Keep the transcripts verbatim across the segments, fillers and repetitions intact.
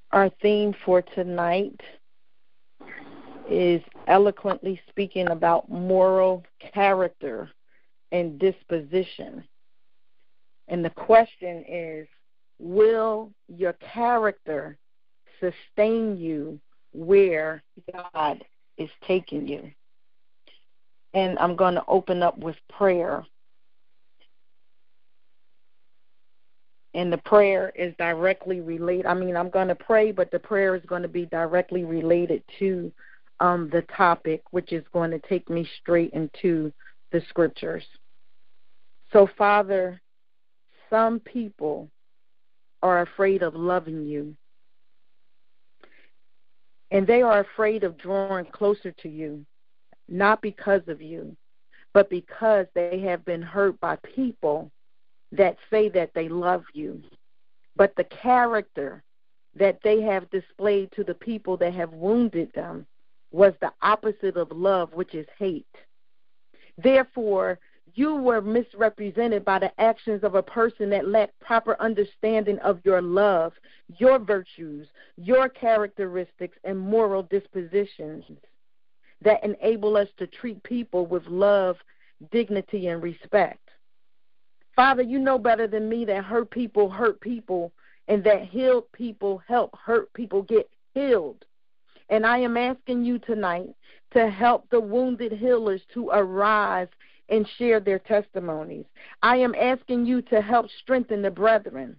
Our theme for tonight is eloquently speaking about moral character and disposition. And the question is, will your character sustain you where God is taking you? And I'm going to open up with prayer. And the prayer is directly related. I mean, I'm going to pray, but the prayer is going to be directly related to um, the topic, which is going to take me straight into the scriptures. So, Father, some people are afraid of loving you. And they are afraid of drawing closer to you, not because of you, but because they have been hurt by people that say that they love you, but the character that they have displayed to the people that have wounded them was the opposite of love, which is hate. Therefore, you were misrepresented by the actions of a person that lacked proper understanding of your love, your virtues, your characteristics, and moral dispositions that enable us to treat people with love, dignity, and respect. Father, you know better than me that hurt people hurt people and that healed people help hurt people get healed. And I am asking you tonight to help the wounded healers to arise and share their testimonies. I am asking you to help strengthen the brethren.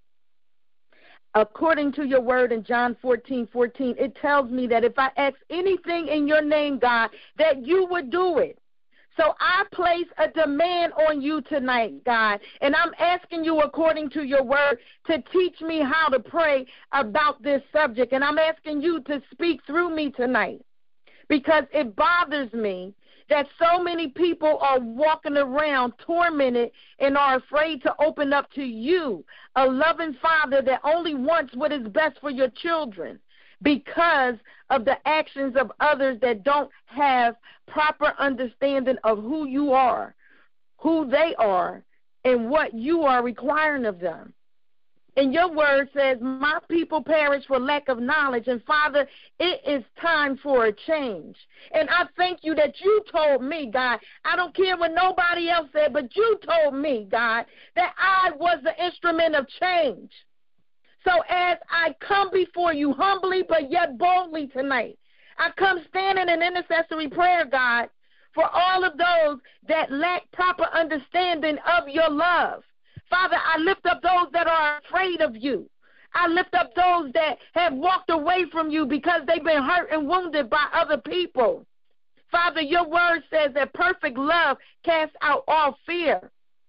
According to your word in John fourteen fourteen, it tells me that if I ask anything in your name, God, that you would do it. So I place a demand on you tonight, God, and I'm asking you, according to your word, to teach me how to pray about this subject, and I'm asking you to speak through me tonight, because it bothers me that so many people are walking around tormented and are afraid to open up to you, a loving Father that only wants what is best for your children, because of the actions of others that don't have proper understanding of who you are, who they are, and what you are requiring of them. And your word says, my people perish for lack of knowledge. And, Father, it is time for a change. And I thank you that you told me, God, I don't care what nobody else said, but you told me, God, that I was the instrument of change. So as I come before you humbly but yet boldly tonight, I come standing in intercessory prayer, God, for all of those that lack proper understanding of your love. Father, I lift up those that are afraid of you. I lift up those that have walked away from you because they've been hurt and wounded by other people. Father, your word says that perfect love casts out all fear.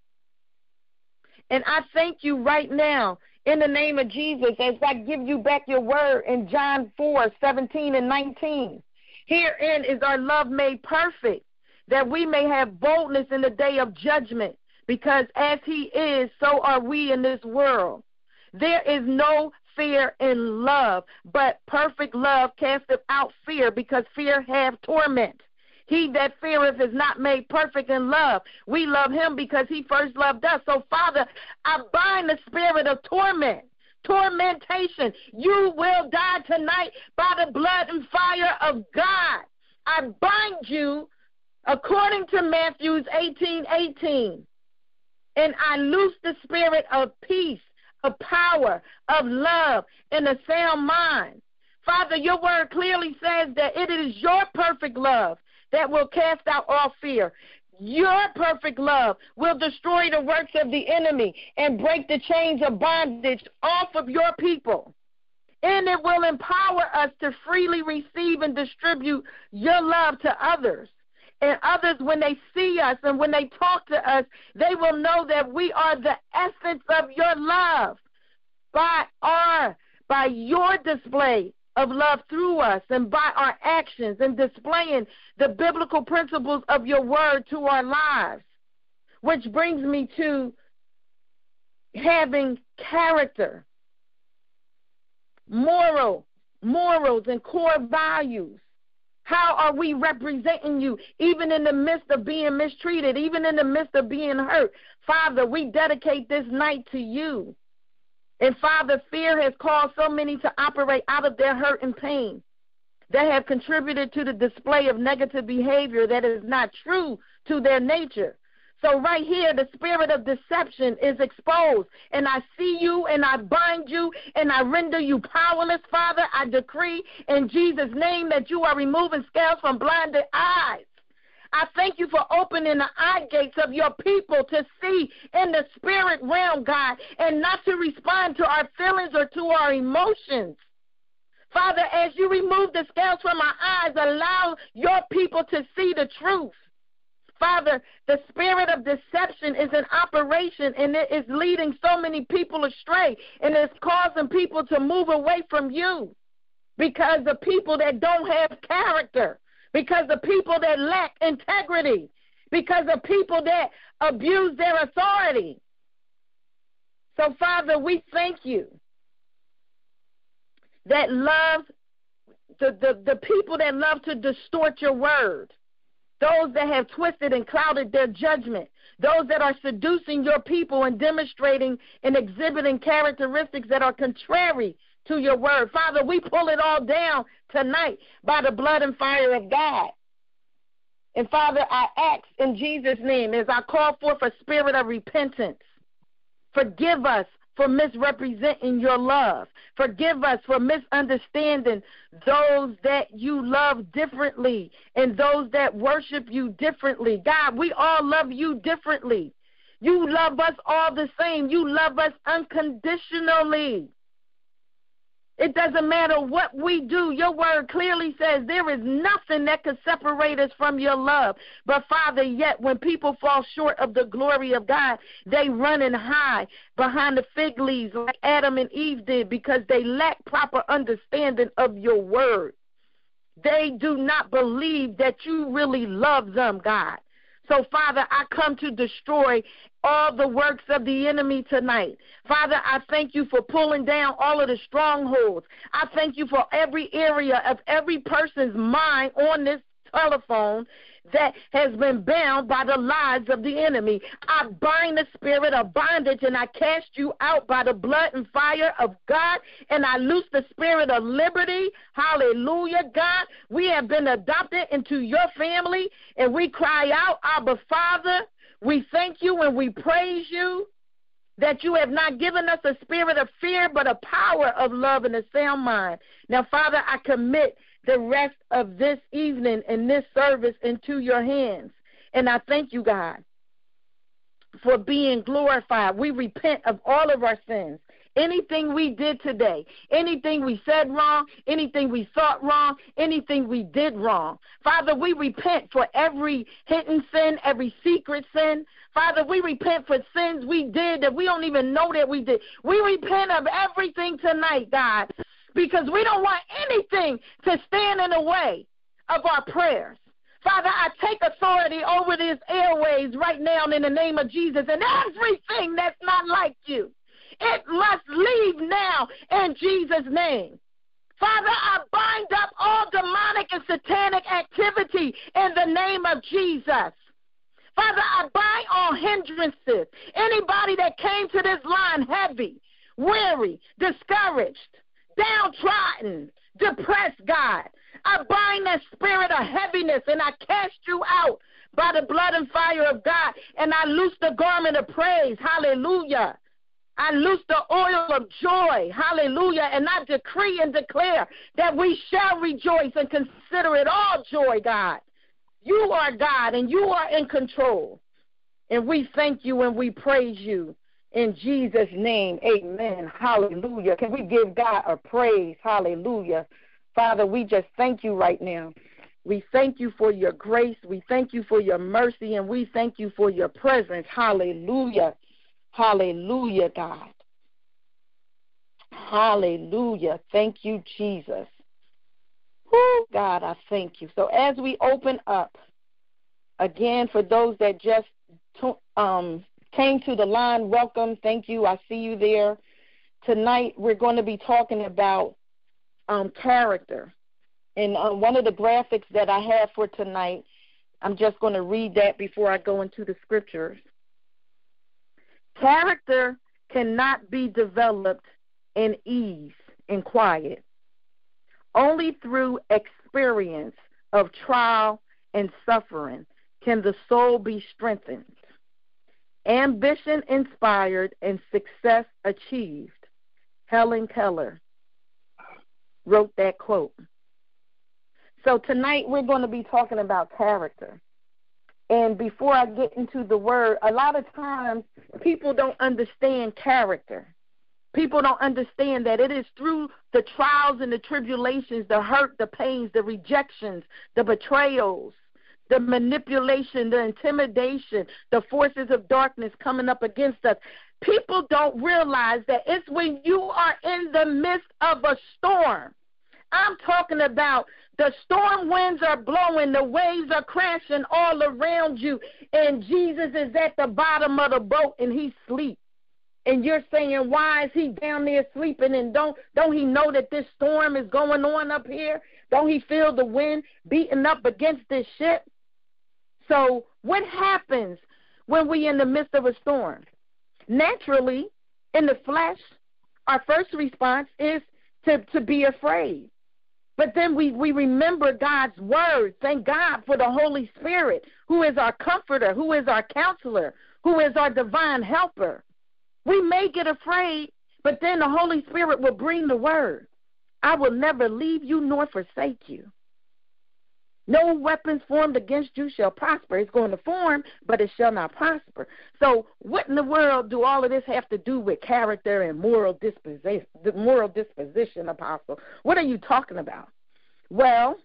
And I thank you right now in the name of Jesus as I give you back your word in John four seventeen and nineteen. Herein is our love made perfect, that we may have boldness in the day of judgment, because as he is, so are we in this world. There is no fear in love, but perfect love casteth out fear, because fear hath torment. He that feareth is not made perfect in love. We love him because he first loved us. So, Father, I bind the spirit of torment, tormentation. You will die tonight by the blood and fire of God. I bind you according to Matthew eighteen eighteen. And I loose the spirit of peace, of power, of love, and a sound mind. Father, your word clearly says that it is your perfect love that will cast out all fear. Your perfect love will destroy the works of the enemy and break the chains of bondage off of your people. And it will empower us to freely receive and distribute your love to others. And others, when they see us and when they talk to us, they will know that we are the essence of your love by our, by your display of love through us and by our actions and displaying the biblical principles of your word to our lives. Which brings me to having character, moral, morals, and core values. How are we representing you, even in the midst of being mistreated, even in the midst of being hurt? Father, we dedicate this night to you. And, Father, fear has caused so many to operate out of their hurt and pain that have contributed to the display of negative behavior that is not true to their nature. So right here, the spirit of deception is exposed, and I see you, and I bind you, and I render you powerless, Father. I decree in Jesus' name that you are removing scales from blinded eyes. I thank you for opening the eye gates of your people to see in the spirit realm, God, and not to respond to our feelings or to our emotions. Father, as you remove the scales from our eyes, allow your people to see the truth. Father, the spirit of deception is in operation, and it is leading so many people astray, and it's causing people to move away from you because of people that don't have character, because of people that lack integrity, because of people that abuse their authority. So, Father, we thank you that love, the, the, the people that love to distort your word, those that have twisted and clouded their judgment, those that are seducing your people and demonstrating and exhibiting characteristics that are contrary to your word. Father, we pull it all down tonight by the blood and fire of God. And, Father, I ask in Jesus' name as I call forth a spirit of repentance, forgive us for misrepresenting your love. Forgive us for misunderstanding those that you love differently and those that worship you differently. God, we all love you differently. You love us all the same. You love us unconditionally. It doesn't matter what we do. Your word clearly says there is nothing that could separate us from your love. But, Father, yet when people fall short of the glory of God, they run and hide behind the fig leaves like Adam and Eve did because they lack proper understanding of your word. They do not believe that you really love them, God. So, Father, I come to destroy all the works of the enemy tonight. Father, I thank you for pulling down all of the strongholds. I thank you for every area of every person's mind on this telephone that has been bound by the lies of the enemy. I bind the spirit of bondage and I cast you out by the blood and fire of God, and I loose the spirit of liberty. Hallelujah, God. We have been adopted into your family, and we cry out, Abba, Father. We thank you and we praise you that you have not given us a spirit of fear, but a power of love and a sound mind. Now, Father, I commit the rest of this evening and this service into your hands. And I thank you, God, for being glorified. We repent of all of our sins. Anything we did today, anything we said wrong, anything we thought wrong, anything we did wrong. Father, we repent for every hidden sin, every secret sin. Father, we repent for sins we did that we don't even know that we did. We repent of everything tonight, God, because we don't want anything to stand in the way of our prayers. Father, I take authority over these airways right now in the name of Jesus, and everything that's not like you, it must leave now in Jesus' name. Father, I bind up all demonic and satanic activity in the name of Jesus. Father, I bind all hindrances. Anybody that came to this line heavy, weary, discouraged, downtrodden, depressed, God, I bind that spirit of heaviness and I cast you out by the blood and fire of God, and I loose the garment of praise. Hallelujah. I loose the oil of joy. Hallelujah. And I decree and declare that we shall rejoice and consider it all joy, God. You are God and you are in control. And we thank you and we praise you. In Jesus' name, amen. Hallelujah. Can we give God a praise? Hallelujah. Father, we just thank you right now. We thank you for your grace. We thank you for your mercy. And we thank you for your presence. Hallelujah. Hallelujah, God. Hallelujah. Thank you, Jesus. Woo, God, I thank you. So as we open up, again, for those that just um, came to the line, welcome. Thank you. I see you there. Tonight we're going to be talking about um, character. And uh, one of the graphics that I have for tonight, I'm just going to read that before I go into the scriptures. Character cannot be developed and ease and quiet. Only through experience of trial and suffering can the soul be strengthened, ambition inspired, and success achieved. Helen Keller wrote that quote. So tonight we're going to be talking about character. And before I get into the word, a lot of times people don't understand character. People don't understand that it is through the trials and the tribulations, the hurt, the pains, the rejections, the betrayals, the manipulation, the intimidation, the forces of darkness coming up against us. People don't realize that it's when you are in the midst of a storm. I'm talking about the storm winds are blowing, the waves are crashing all around you, and Jesus is at the bottom of the boat and he sleeps. And you're saying, why is he down there sleeping? And don't don't he know that this storm is going on up here? Don't he feel the wind beating up against this ship? So what happens when we're in the midst of a storm? Naturally, in the flesh, our first response is to, to be afraid. But then we, we remember God's word. Thank God for the Holy Spirit, who is our comforter, who is our counselor, who is our divine helper. We may get afraid, but then the Holy Spirit will bring the word. I will never leave you nor forsake you. No weapons formed against you shall prosper. It's going to form, but it shall not prosper. So what in the world do all of this have to do with character and moral disposition, moral disposition, Apostle? What are you talking about? Well,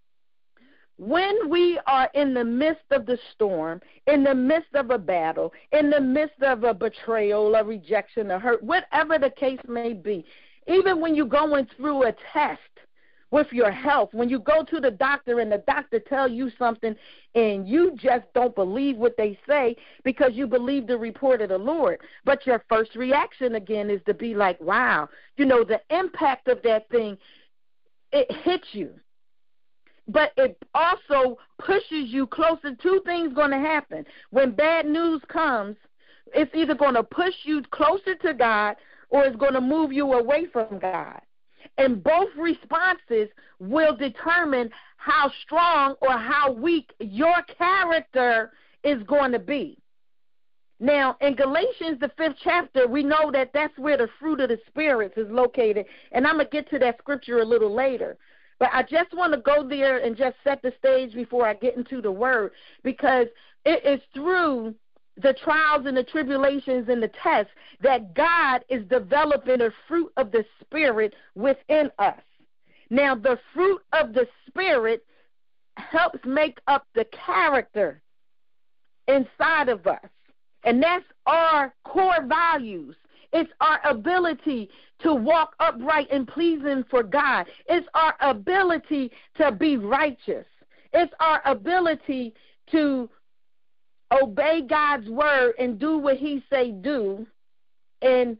when we are in the midst of the storm, in the midst of a battle, in the midst of a betrayal, a rejection, a hurt, whatever the case may be, even when you're going through a test with your health, when you go to the doctor and the doctor tells you something and you just don't believe what they say because you believe the report of the Lord, but your first reaction again is to be like, wow, you know, the impact of that thing, it hits you. But it also pushes you closer. Two things going to happen. When bad news comes, it's either going to push you closer to God or it's going to move you away from God. And both responses will determine how strong or how weak your character is going to be. Now, in Galatians, the fifth chapter, we know that that's where the fruit of the spirits is located. And I'm going to get to that scripture a little later. But I just want to go there and just set the stage before I get into the word, because it is through the trials and the tribulations and the tests that God is developing the fruit of the Spirit within us. Now, the fruit of the Spirit helps make up the character inside of us, and that's our core values. It's our ability to walk upright and pleasing for God. It's our ability to be righteous. It's our ability to obey God's word and do what he say do and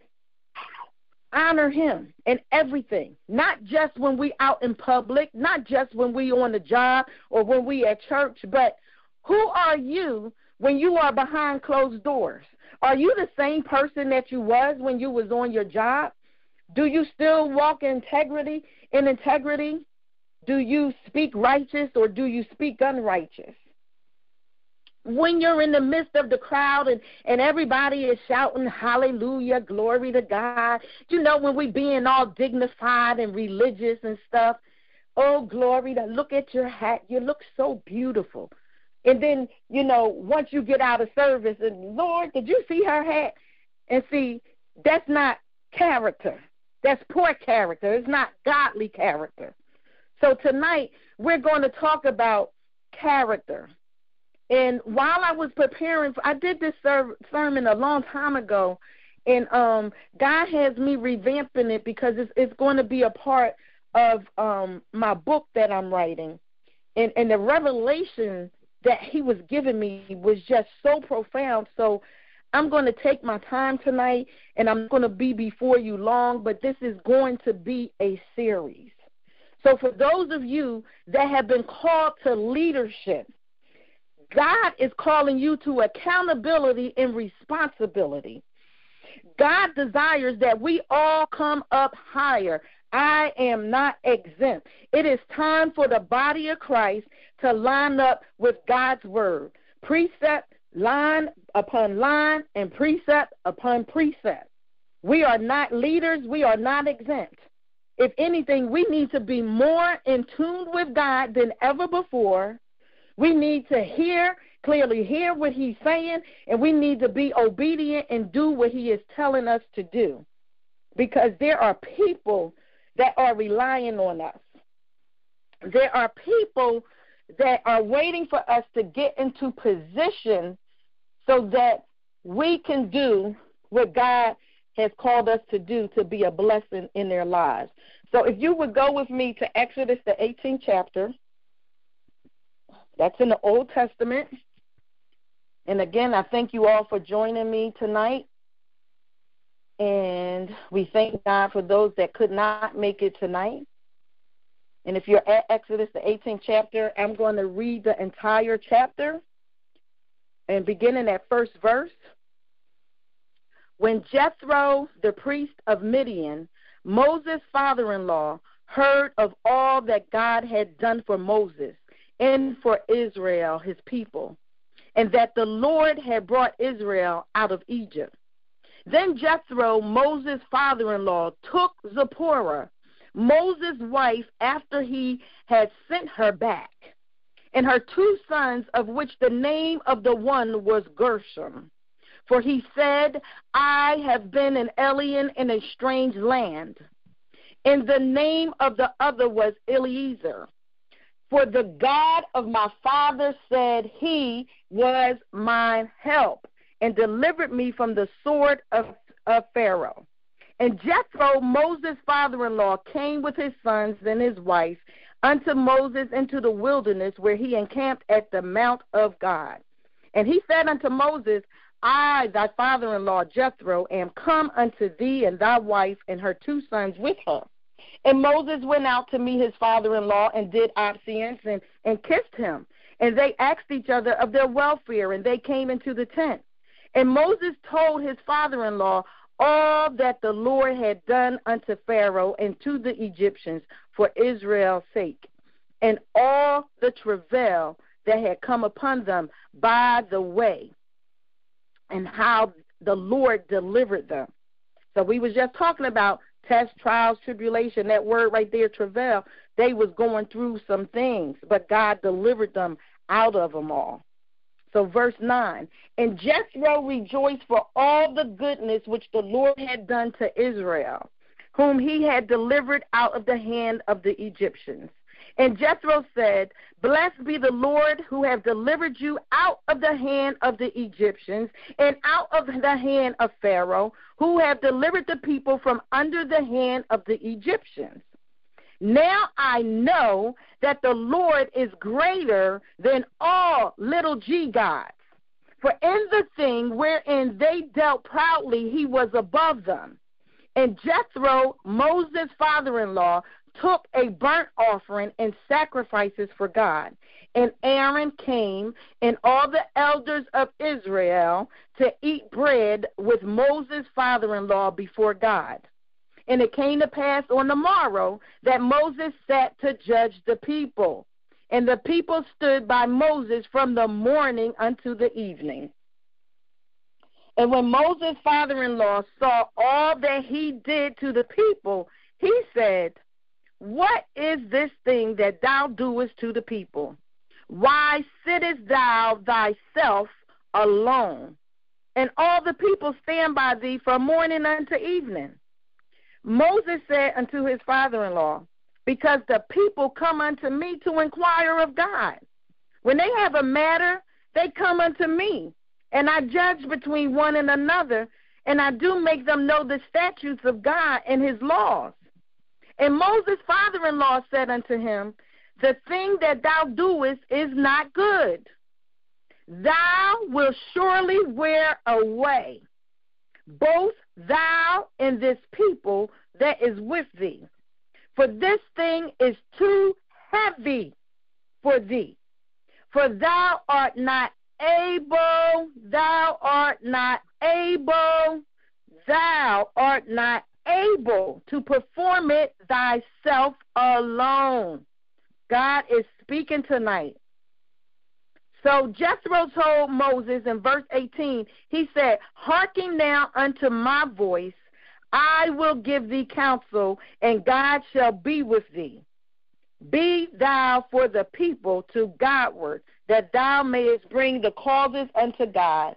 honor him in everything, not just when we out in public, not just when we on the job or when we at church, but who are you when you are behind closed doors? Are you the same person that you was when you was on your job? Do you still walk in integrity? In integrity? Do you speak righteous or do you speak unrighteous? When you're in the midst of the crowd and, and everybody is shouting, hallelujah, glory to God, you know, when we being all dignified and religious and stuff, oh, glory to, look at your hat, you look so beautiful. And then, you know, once you get out of service, and Lord, did you see her hat? And see, that's not character. That's poor character. It's not godly character. So tonight, we're going to talk about character. And while I was preparing, I did this sermon a long time ago, and um, God has me revamping it because it's, it's going to be a part of um, my book that I'm writing. And, and the revelation that he was giving me was just so profound. So I'm going to take my time tonight, and I'm going to be before you long, but this is going to be a series. So for those of you that have been called to leadership, God is calling you to accountability and responsibility. God desires that we all come up higher. I am not exempt. It is time for the body of Christ to line up with God's word. Precept, line upon line, and precept upon precept. We are not leaders. We are not exempt. If anything, we need to be more in tune with God than ever before. We need to hear, clearly hear what he's saying, and we need to be obedient and do what he is telling us to do. Because there are people that are relying on us. There are people that are waiting for us to get into position so that we can do what God has called us to do to be a blessing in their lives. So if you would go with me to Exodus, the eighteenth chapter. That's in the Old Testament. And again, I thank you all for joining me tonight. And we thank God for those that could not make it tonight. And if you're at Exodus, the eighteenth chapter, I'm going to read the entire chapter. And beginning at first verse. When Jethro, the priest of Midian, Moses' father-in-law, heard of all that God had done for Moses and for Israel, his people, and that the Lord had brought Israel out of Egypt, then Jethro, Moses' father-in-law, took Zipporah, Moses' wife, after he had sent her back, and her two sons, of which the name of the one was Gershom. For he said, I have been an alien in a strange land. And the name of the other was Eliezer. For the God of my father said he was my help and delivered me from the sword of, of Pharaoh. And Jethro, Moses' father-in-law, came with his sons and his wife unto Moses into the wilderness, where he encamped at the mount of God. And he said unto Moses, I, thy father-in-law Jethro, am come unto thee and thy wife and her two sons with her. And Moses went out to meet his father-in-law and did obeisance and, and kissed him. And they asked each other of their welfare, and they came into the tent. And Moses told his father-in-law all that the Lord had done unto Pharaoh and to the Egyptians for Israel's sake, and all the travail that had come upon them by the way, and how the Lord delivered them. So we was just talking about test, trials, tribulation, that word right there, travail. They was going through some things, but God delivered them out of them all. So verse nine, and Jethro rejoiced for all the goodness which the Lord had done to Israel, whom he had delivered out of the hand of the Egyptians. And Jethro said, Blessed be the Lord who have delivered you out of the hand of the Egyptians and out of the hand of Pharaoh, who have delivered the people from under the hand of the Egyptians. Now I know that the Lord is greater than all little g gods. For in the thing wherein they dealt proudly, he was above them. And Jethro, Moses' father-in-law, took a burnt offering and sacrifices for God. And Aaron came and all the elders of Israel to eat bread with Moses' father-in-law before God. And it came to pass on the morrow that Moses sat to judge the people. And the people stood by Moses from the morning unto the evening. And when Moses' father-in-law saw all that he did to the people, he said, What is this thing that thou doest to the people? Why sittest thou thyself alone? And all the people stand by thee from morning unto evening. Moses said unto his father-in-law, Because the people come unto me to inquire of God. When they have a matter, they come unto me, and I judge between one and another, and I do make them know the statutes of God and his laws. And Moses' father-in-law said unto him, The thing that thou doest is not good. Thou wilt surely wear away, both thou and this people that is with thee. For this thing is too heavy for thee. For thou art not able, thou art not able, thou art not able to perform it thyself alone. God is speaking tonight. So Jethro told Moses in verse eighteen, he said, hearken now unto my voice, I will give thee counsel, and God shall be with thee. Be thou for the people to Godward, that thou mayest bring the causes unto God.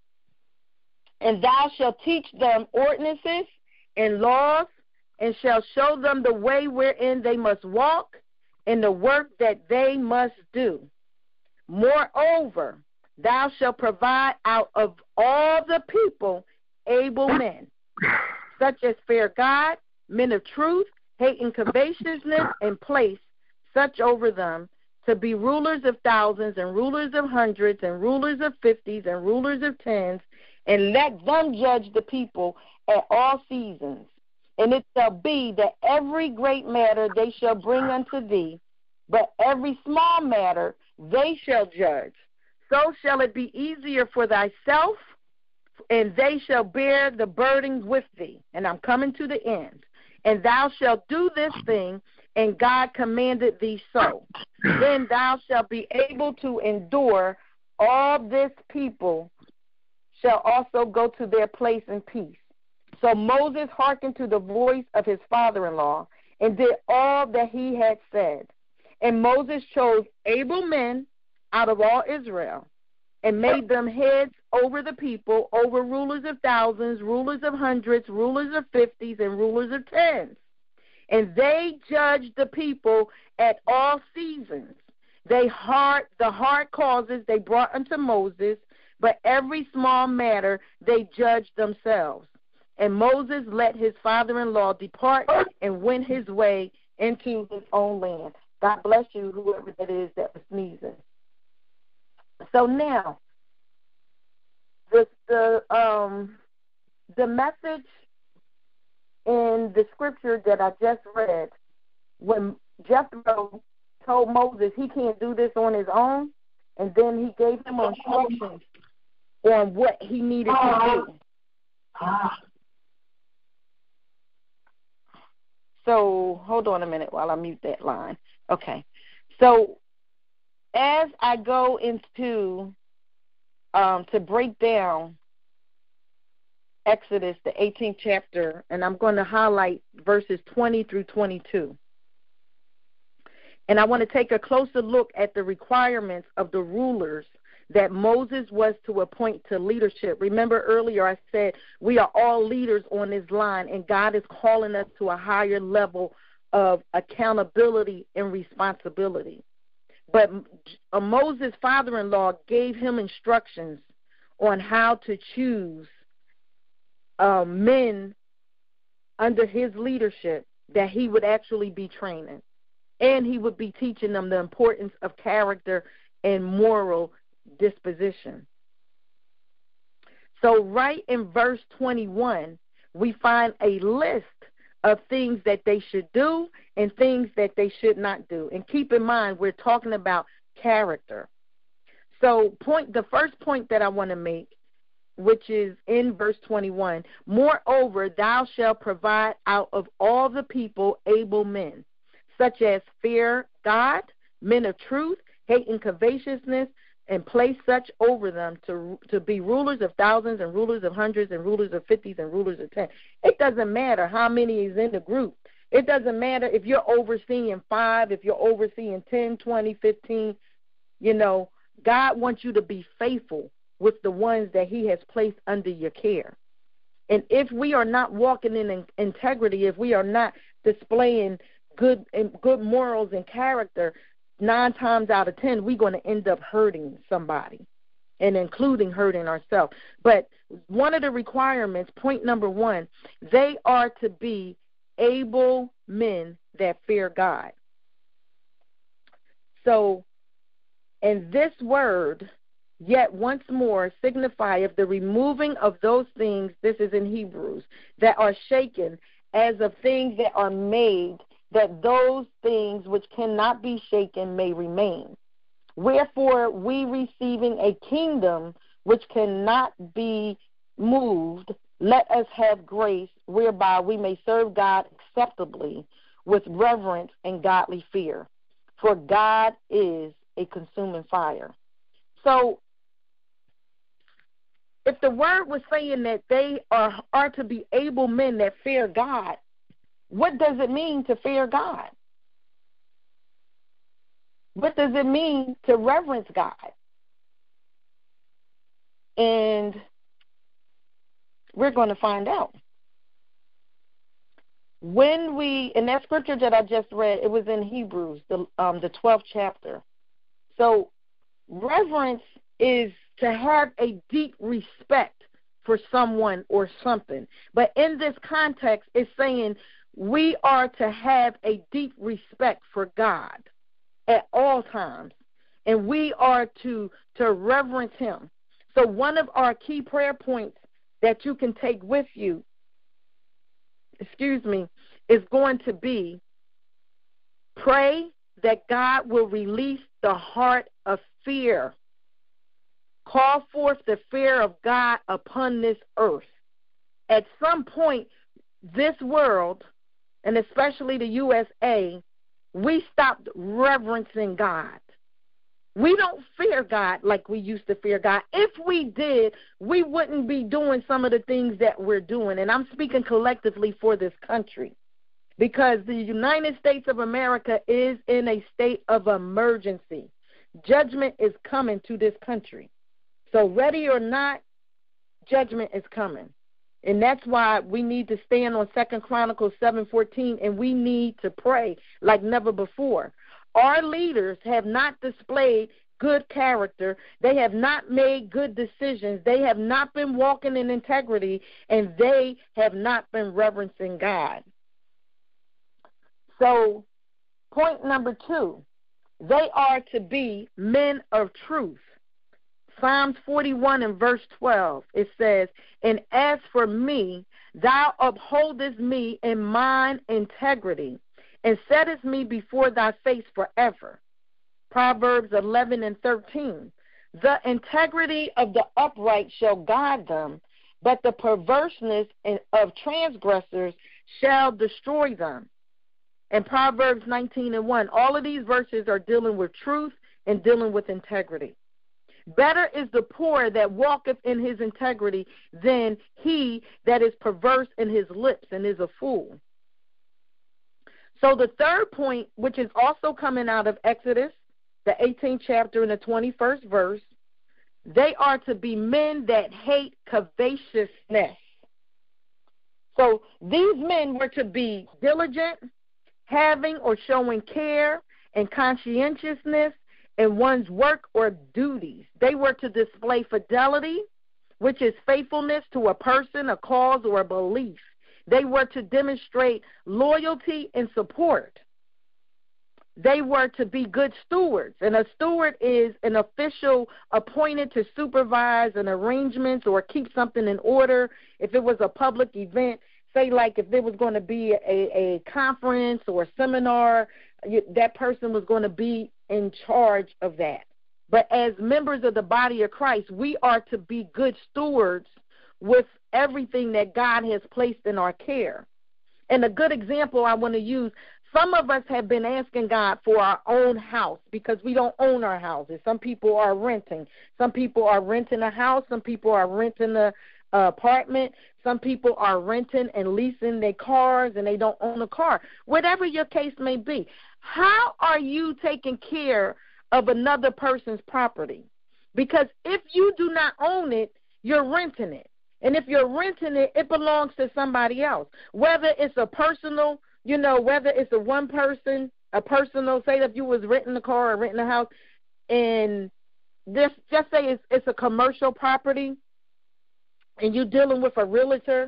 And thou shalt teach them ordinances and laws, and shall show them the way wherein they must walk, and the work that they must do. Moreover, thou shalt provide out of all the people able men, such as fear God, men of truth, hating covetousness, and place such over them to be rulers of thousands, and rulers of hundreds, and rulers of fifties, and rulers of tens, and let them judge the people at all seasons. And it shall be that every great matter they shall bring unto thee, but every small matter they shall judge. So shall it be easier for thyself, and they shall bear the burdens with thee. And I'm coming to the end. And thou shalt do this thing, and God commanded thee so. Then thou shalt be able to endure. All this people shall also go to their place in peace. So Moses hearkened to the voice of his father-in-law, and did all that he had said. And Moses chose able men out of all Israel, and made them heads over the people, over rulers of thousands, rulers of hundreds, rulers of fifties, and rulers of tens. And they judged the people at all seasons. They hard, the hard causes they brought unto Moses, but every small matter they judged themselves. And Moses let his father-in-law depart and went his way into his own land. God bless you, whoever that is that was sneezing. So now, the the um the message in the scripture that I just read, when Jethro told Moses he can't do this on his own, and then he gave him instructions on what he needed to do. So hold on a minute while I mute that line. Okay. So as I go into um, to break down Exodus, the eighteenth chapter, and I'm going to highlight verses twenty through twenty-two. And I want to take a closer look at the requirements of the rulers that Moses was to appoint to leadership. Remember earlier I said we are all leaders on this line, and God is calling us to a higher level of accountability and responsibility. But uh, Moses' father-in-law gave him instructions on how to choose uh, men under his leadership that he would actually be training. And he would be teaching them the importance of character and moral disposition. So right in verse twenty-one, we find a list of things that they should do and things that they should not do. And keep in mind, we're talking about character. So point the first point that I want to make, which is in verse twenty-one, moreover, thou shalt provide out of all the people able men, such as fear God, men of truth, hating covetousness, and place such over them to to be rulers of thousands and rulers of hundreds and rulers of fifties and rulers of ten. It doesn't matter how many is in the group. It doesn't matter if you're overseeing five, if you're overseeing ten, twenty, fifteen. You know, God wants you to be faithful with the ones that he has placed under your care. And if we are not walking in integrity, if we are not displaying good good morals and character, nine times out of ten, we're going to end up hurting somebody, and including hurting ourselves. But one of the requirements, point number one, they are to be able men that fear God. So, and this word, yet once more, signifieth the removing of those things, this is in Hebrews, that are shaken, as of things that are made, that those things which cannot be shaken may remain. Wherefore, we receiving a kingdom which cannot be moved, let us have grace whereby we may serve God acceptably with reverence and godly fear. For God is a consuming fire. So if the word was saying that they are, are to be able men that fear God, what does it mean to fear God? What does it mean to reverence God? And we're going to find out. When we, in that scripture that I just read, it was in Hebrews, the um, the twelfth chapter. So reverence is to have a deep respect for someone or something. But in this context, it's saying we are to have a deep respect for God at all times, and we are to to reverence him. So one of our key prayer points that you can take with you, excuse me, is going to be pray that God will release the heart of fear. Call forth the fear of God upon this earth. At some point, this world, and especially the U S A, we stopped reverencing God. We don't fear God like we used to fear God. If we did, we wouldn't be doing some of the things that we're doing. And I'm speaking collectively for this country, because the United States of America is in a state of emergency. Judgment is coming to this country. So ready or not, judgment is coming. And that's why we need to stand on Second Chronicles seven fourteen, and we need to pray like never before. Our leaders have not displayed good character. They have not made good decisions. They have not been walking in integrity, and they have not been reverencing God. So point number two, they are to be men of truth. Psalms forty-one and verse twelve, it says, and as for me, thou upholdest me in mine integrity, and settest me before thy face forever. Proverbs eleven and thirteen, the integrity of the upright shall guard them, but the perverseness of transgressors shall destroy them. And Proverbs nineteen and one, all of these verses are dealing with truth and dealing with integrity. Better is the poor that walketh in his integrity than he that is perverse in his lips and is a fool. So the third point, which is also coming out of Exodus, the eighteenth chapter and the twenty-first verse, they are to be men that hate covetousness. So these men were to be diligent, having or showing care and conscientiousness in one's work or duties. They were to display fidelity, which is faithfulness to a person, a cause, or a belief. They were to demonstrate loyalty and support. They were to be good stewards, and a steward is an official appointed to supervise an arrangement or keep something in order. If it was a public event, say like if there was going to be a, a conference or a seminar, that person was going to be in charge of that. But as members of the body of Christ, we are to be good stewards with everything that God has placed in our care. And a good example I want to use, some of us have been asking God for our own house because we don't own our houses. Some people are renting. Some people are renting a house. Some people are renting a Uh, apartment. Some people are renting and leasing their cars, and they don't own a car. Whatever your case may be, how are you taking care of another person's property? Because if you do not own it, you're renting it. And if you're renting it, it belongs to somebody else. Whether it's a personal, you know, whether it's a one person, a personal, say if you was renting a car or renting a house, and this, just say it's, it's a commercial property, and you're dealing with a realtor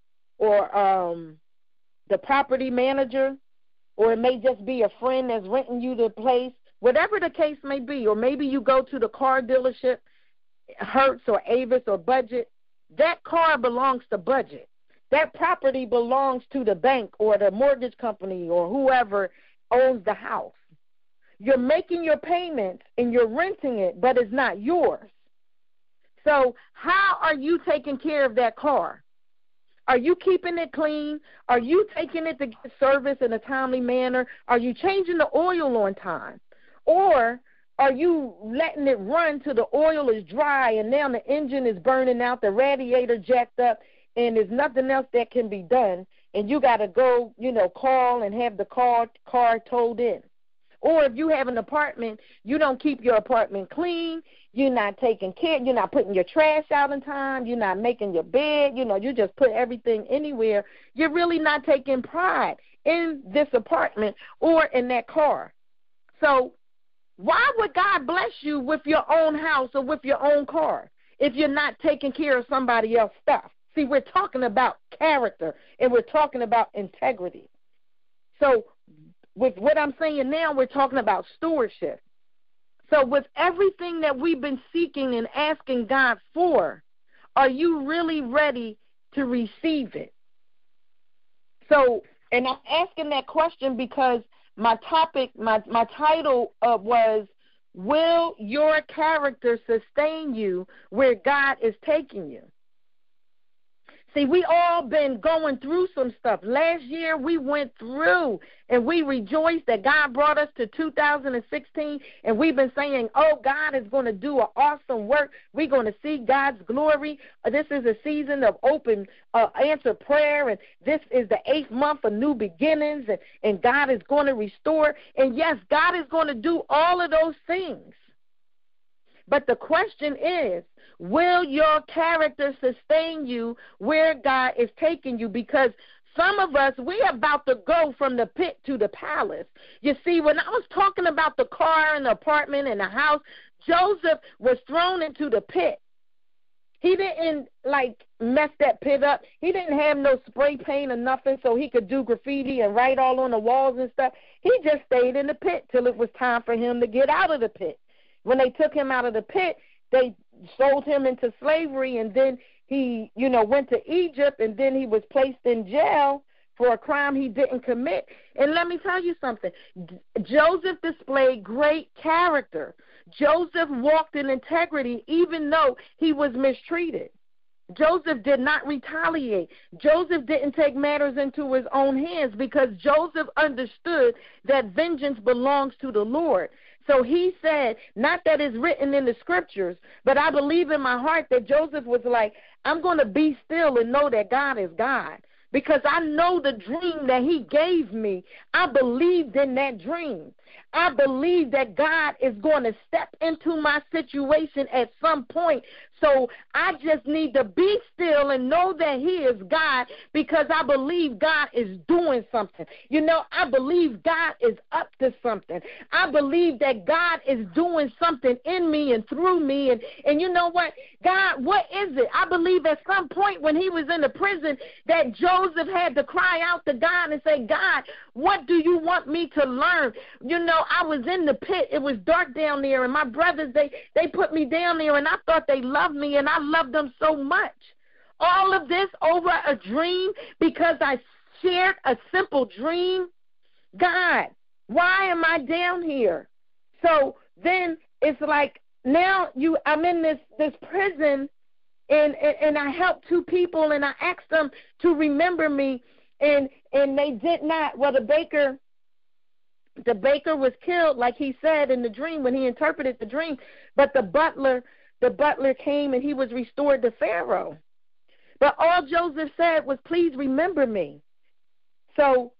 or um, the property manager, or it may just be a friend that's renting you the place, whatever the case may be, or maybe you go to the car dealership, Hertz or Avis or Budget, that car belongs to Budget. That property belongs to the bank or the mortgage company or whoever owns the house. You're making your payments and you're renting it, but it's not yours. So how are you taking care of that car? Are you keeping it clean? Are you taking it to get service in a timely manner? Are you changing the oil on time? Or are you letting it run till the oil is dry and now the engine is burning out, the radiator jacked up, and there's nothing else that can be done, and you got to go, you know, call and have the car, car towed in? Or if you have an apartment, you don't keep your apartment clean, you're not taking care, you're not putting your trash out in time, you're not making your bed, you know, you just put everything anywhere. You're really not taking pride in this apartment or in that car. So why would God bless you with your own house or with your own car if you're not taking care of somebody else's stuff? See, we're talking about character, and we're talking about integrity. So with what I'm saying now, we're talking about stewardship. So with everything that we've been seeking and asking God for, are you really ready to receive it? So, and I'm asking that question because my topic, my, my title uh, was, will your character sustain you where God is taking you? See, we all been going through some stuff. Last year we went through, and we rejoiced that God brought us to two thousand sixteen, and we've been saying, oh, God is going to do an awesome work. We're going to see God's glory. This is a season of open uh, answer prayer, and this is the eighth month of new beginnings, and, and God is going to restore. And, yes, God is going to do all of those things. But the question is, will your character sustain you where God is taking you? Because some of us, we're about to go from the pit to the palace. You see, when I was talking about the car and the apartment and the house, Joseph was thrown into the pit. He didn't, like, mess that pit up. He didn't have no spray paint or nothing so he could do graffiti and write all on the walls and stuff. He just stayed in the pit till it was time for him to get out of the pit. When they took him out of the pit, they sold him into slavery, and then he, you know, went to Egypt, and then he was placed in jail for a crime he didn't commit. And let me tell you something. Joseph displayed great character. Joseph walked in integrity even though he was mistreated. Joseph did not retaliate. Joseph didn't take matters into his own hands because Joseph understood that vengeance belongs to the Lord. So he said, not that it's written in the scriptures, but I believe in my heart that Joseph was like, I'm going to be still and know that God is God. Because I know the dream that he gave me. I believed in that dream. I believe that God is going to step into my situation at some point. So I just need to be still and know that he is God, because I believe God is doing something. You know, I believe God is up to something. I believe that God is doing something in me and through me. And, and you know what? God, what is it? I believe at some point when he was in the prison that Joseph had to cry out to God and say, God, what do you want me to learn? You know, I was in the pit. It was dark down there, and my brothers, they, they put me down there, and I thought they loved me, and I loved them so much. All of this over a dream because I shared a simple dream. God, why am I down here? So then it's like now you, I'm in this, this prison, and, and, and I helped two people, and I asked them to remember me, and, and they did not. Well, the baker... The baker was killed, like he said in the dream when he interpreted the dream. But the butler, the butler came and he was restored to Pharaoh. But all Joseph said was, please remember me. So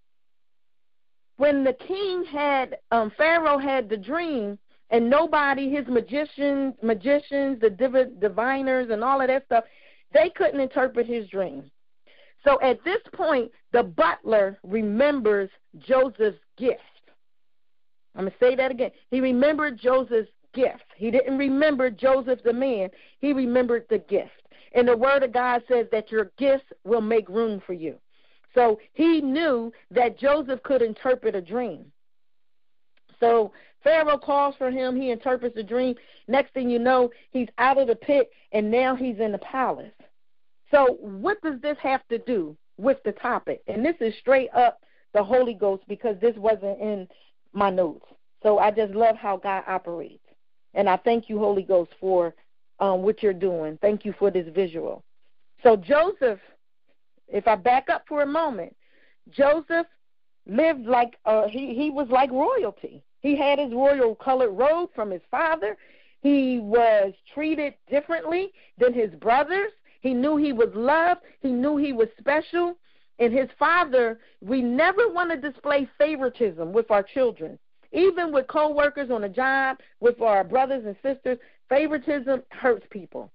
when the king had, um, Pharaoh had the dream, and nobody, his magicians, magicians, the div- diviners, and all of that stuff, they couldn't interpret his dream. So at this point, the butler remembers Joseph's gift. I'm going to say that again. He remembered Joseph's gift. He didn't remember Joseph the man. He remembered the gift. And the word of God says that your gifts will make room for you. So he knew that Joseph could interpret a dream. So Pharaoh calls for him. He interprets the dream. Next thing you know, he's out of the pit, and now he's in the palace. So what does this have to do with the topic? And this is straight up the Holy Ghost, because this wasn't in my notes. So I just love how God operates. And I thank you, Holy Ghost, for um, what you're doing. Thank you for this visual. So Joseph, if I back up for a moment, Joseph lived like, uh, he, he was like royalty. He had his royal colored robe from his father. He was treated differently than his brothers. He knew he was loved. He knew he was special. And his father, we never want to display favoritism with our children. Even with co-workers on a job, with our brothers and sisters, favoritism hurts people.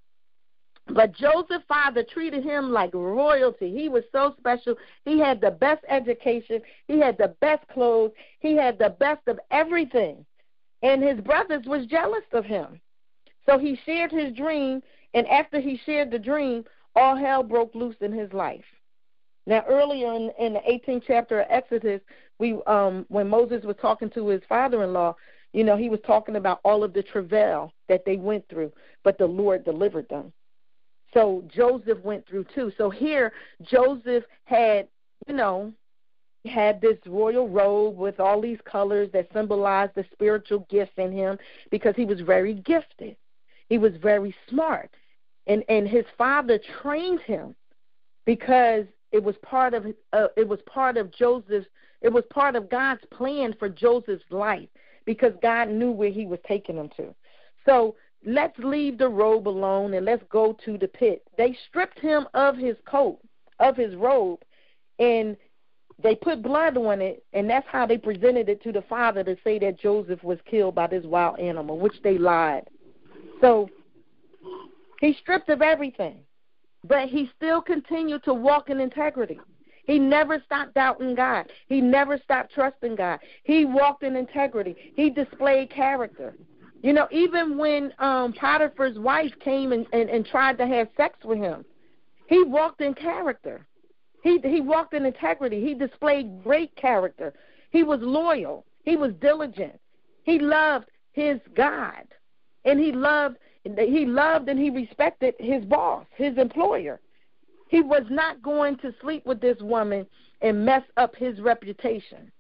But Joseph's father treated him like royalty. He was so special. He had the best education. He had the best clothes. He had the best of everything. And his brothers was jealous of him. So he shared his dream, and after he shared the dream, all hell broke loose in his life. Now, earlier in, in the eighteenth chapter of Exodus, we um, when Moses was talking to his father-in-law, you know, he was talking about all of the travail that they went through, but the Lord delivered them. So Joseph went through too. So here, Joseph had, you know, had this royal robe with all these colors that symbolized the spiritual gifts in him because he was very gifted. He was very smart. And, and his father trained him because it was part of uh, it was part of Joseph's it was part of God's plan for Joseph's life because God knew where he was taking him to. So let's leave the robe alone and let's go to the pit. They stripped him of his coat, of his robe, and they put blood on it, and that's how they presented it to the father to say that Joseph was killed by this wild animal, which they lied. So he stripped of everything. But he still continued to walk in integrity. He never stopped doubting God. He never stopped trusting God. He walked in integrity. He displayed character. You know, even when um, Potiphar's wife came and, and, and tried to have sex with him, he walked in character. He, he walked in integrity. He displayed great character. He was loyal. He was diligent. He loved his God. And he loved He loved and he respected his boss, his employer. He was not going to sleep with this woman and mess up his reputation.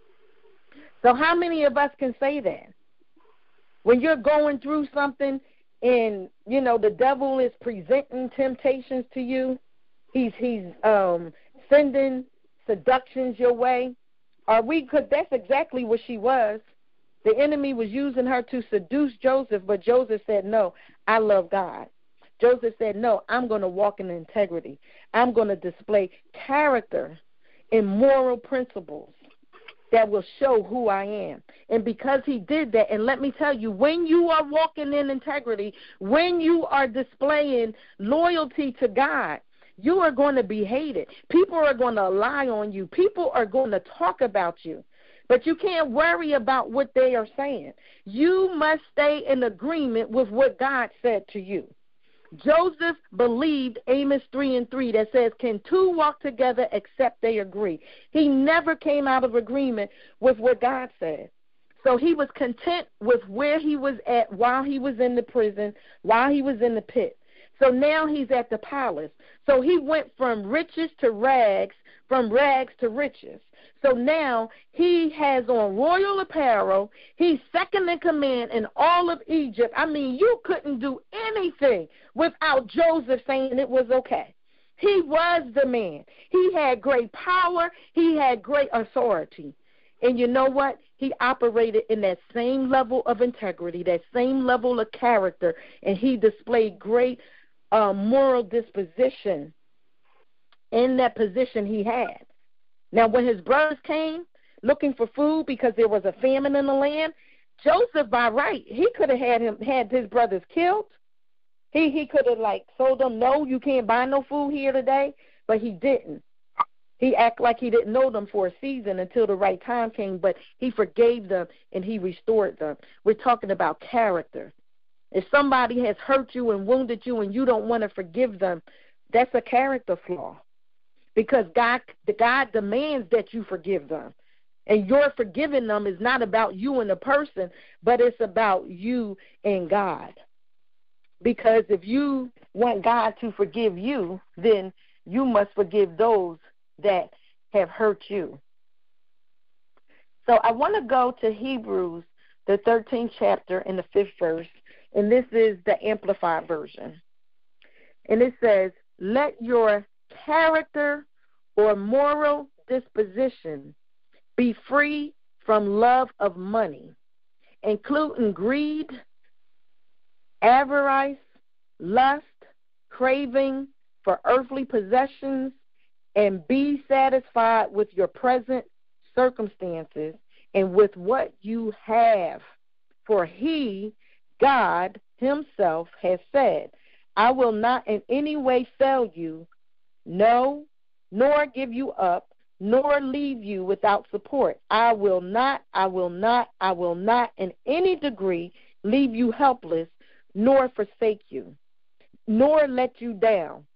So how many of us can say that? When you're going through something and, you know, the devil is presenting temptations to you, he's he's um, sending seductions your way, are we, because that's exactly what she was. The enemy was using her to seduce Joseph, but Joseph said, no, I love God. Joseph said, no, I'm going to walk in integrity. I'm going to display character and moral principles that will show who I am. And because he did that, and let me tell you, when you are walking in integrity, when you are displaying loyalty to God, you are going to be hated. People are going to lie on you. People are going to talk about you. But you can't worry about what they are saying. You must stay in agreement with what God said to you. Joseph believed Amos three and three that says, can two walk together except they agree? He never came out of agreement with what God said. So he was content with where he was at while he was in the prison, while he was in the pit. So now he's at the palace. So he went from riches to rags, from rags to riches. So now he has on royal apparel. He's second in command in all of Egypt. I mean, you couldn't do anything without Joseph saying it was okay. He was the man. He had great power. He had great authority. And you know what? He operated in that same level of integrity, that same level of character, and he displayed great uh, moral disposition in that position he had. Now, when his brothers came looking for food because there was a famine in the land, Joseph, by right, he could have had him had his brothers killed. He he could have like told them, no, you can't buy no food here today, but he didn't. He acted like he didn't know them for a season until the right time came, but he forgave them and he restored them. We're talking about character. If somebody has hurt you and wounded you and you don't want to forgive them, that's a character flaw. Because God, God demands that you forgive them. And your forgiving them is not about you and the person, but it's about you and God. Because if you want God to forgive you, then you must forgive those that have hurt you. So I want to go to Hebrews, the thirteenth chapter and the fifth verse, and this is the Amplified version. And it says, let your character or moral disposition. Be free from love of money, including greed, avarice, lust, craving for earthly possessions, and be satisfied with your present circumstances and with what you have. For he, God himself, has said, I will not in any way fail you, no, nor give you up, nor leave you without support. I will not, I will not, I will not in any degree leave you helpless, nor forsake you, nor let you down,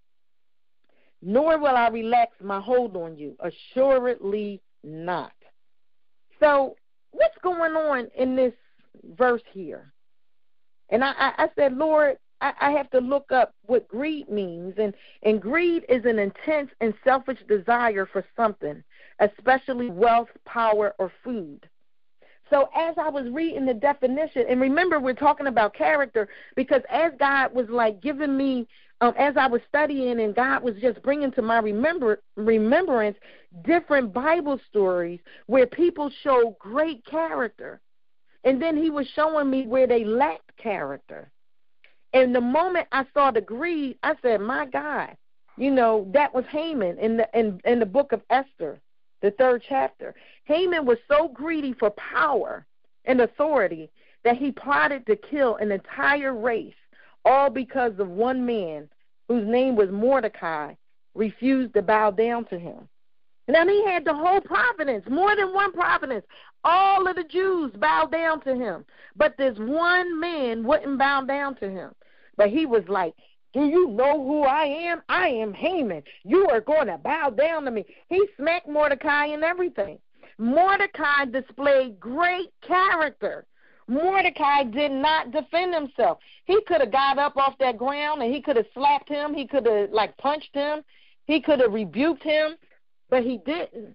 nor will I relax my hold on you. Assuredly not. So what's going on in this verse here? And I, I, I said, Lord, I, I have to look up what greed means. And, and greed is an intense and selfish desire for something, especially wealth, power, or food. So as I was reading the definition, and remember we're talking about character, because as God was like giving me, um, as I was studying and God was just bringing to my remember, remembrance different Bible stories where people show great character. And then he was showing me where they lacked character. And the moment I saw the greed, I said, my God, you know, that was Haman in the in, in the book of Esther, the third chapter. Haman was so greedy for power and authority that he plotted to kill an entire race, all because of one man whose name was Mordecai refused to bow down to him. And then he had the whole province, more than one province. All of the Jews bowed down to him. But this one man wouldn't bow down to him. But he was like, do you know who I am? I am Haman. You are going to bow down to me. He smacked Mordecai and everything. Mordecai displayed great character. Mordecai did not defend himself. He could have got up off that ground and he could have slapped him. He could have, like, punched him. He could have rebuked him, but he didn't.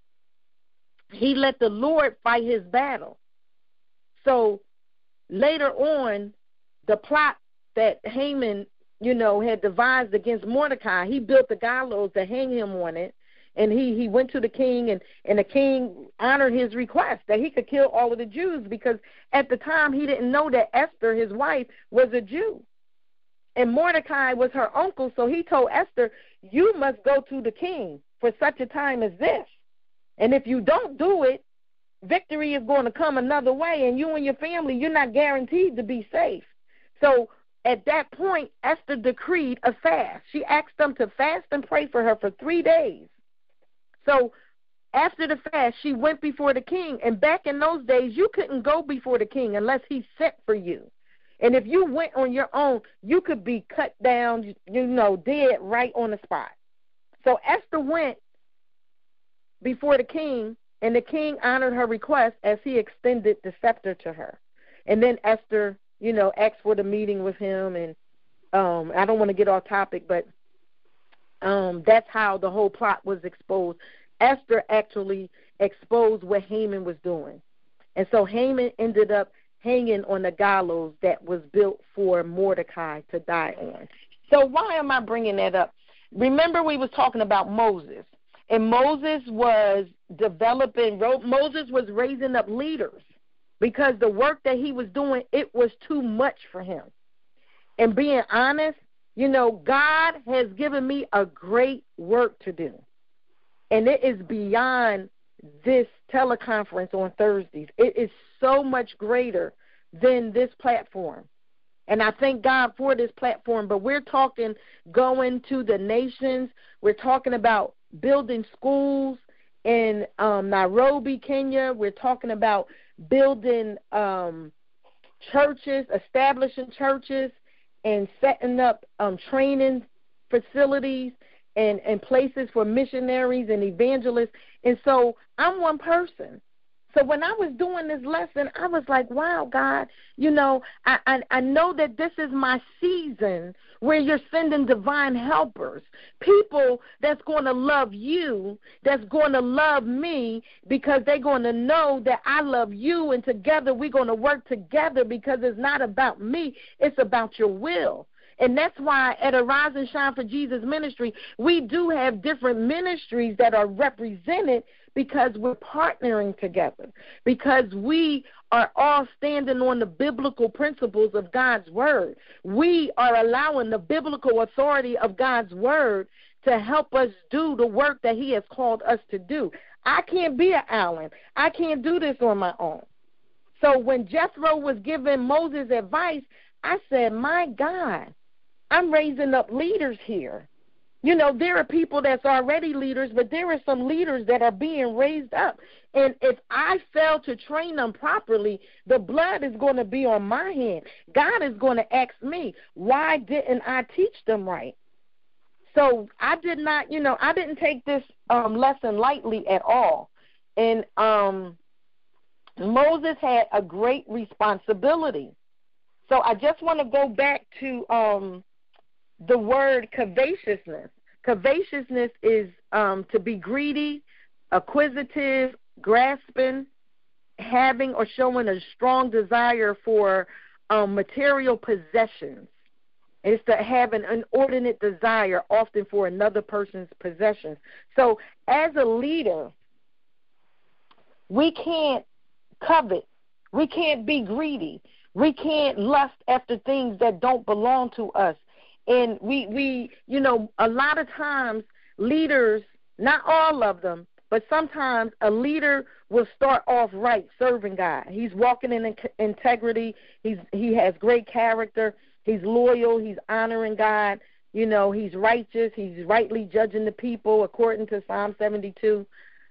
He let the Lord fight his battle. So later on, the plot that Haman, you know, had devised against Mordecai, he built the gallows to hang him on it. And he, he went to the king, and, and the king honored his request that he could kill all of the Jews, because at the time he didn't know that Esther, his wife, was a Jew. And Mordecai was her uncle, so he told Esther, you must go to the king for such a time as this. And if you don't do it, victory is going to come another way, and you and your family, you're not guaranteed to be safe. So at that point, Esther decreed a fast. She asked them to fast and pray for her for three days. So after the fast, she went before the king. And back in those days, you couldn't go before the king unless he sent for you. And if you went on your own, you could be cut down, you know, dead right on the spot. So Esther went before the king, and the king honored her request as he extended the scepter to her. And then Esther, you know, asked for the meeting with him. And um, I don't want to get off topic, but Um, that's how the whole plot was exposed. Esther actually exposed what Haman was doing. And so Haman ended up hanging on the gallows that was built for Mordecai to die on. So why am I bringing that up? Remember we was talking about Moses. And Moses was developing, Moses was raising up leaders because the work that he was doing, it was too much for him. And being honest, you know, God has given me a great work to do, and it is beyond this teleconference on Thursdays. It is so much greater than this platform, and I thank God for this platform, but we're talking going to the nations. We're talking about building schools in um, Nairobi, Kenya. We're talking about building um, churches, establishing churches, and setting up um, training facilities and, and places for missionaries and evangelists. And so I'm one person. So when I was doing this lesson, I was like, wow, God, you know, I, I, I know that this is my season where you're sending divine helpers, people that's going to love you, that's going to love me, because they're going to know that I love you, and together we're going to work together, because it's not about me, it's about your will. And that's why at Arise and Shine for Jesus Ministry, we do have different ministries that are represented because we're partnering together, because we are all standing on the biblical principles of God's word. We are allowing the biblical authority of God's word to help us do the work that he has called us to do. I can't be an Allen. I can't do this on my own. So when Jethro was giving Moses advice, I said, my God, I'm raising up leaders here. You know, there are people that's already leaders, but there are some leaders that are being raised up. And if I fail to train them properly, the blood is going to be on my hand. God is going to ask me, why didn't I teach them right? So I did not, you know, I didn't take this um, lesson lightly at all. And um, Moses had a great responsibility. So I just want to go back to um, the word covetousness. Covetousness is um, to be greedy, acquisitive, grasping, having or showing a strong desire for um, material possessions. It's to have an inordinate desire, often for another person's possessions. So as a leader, we can't covet. We can't be greedy. We can't lust after things that don't belong to us. And we, we, you know, a lot of times leaders, not all of them, but sometimes a leader will start off right, serving God. He's walking in integrity. He's he has great character. He's loyal. He's honoring God. You know, he's righteous. He's rightly judging the people according to Psalm seventy-two.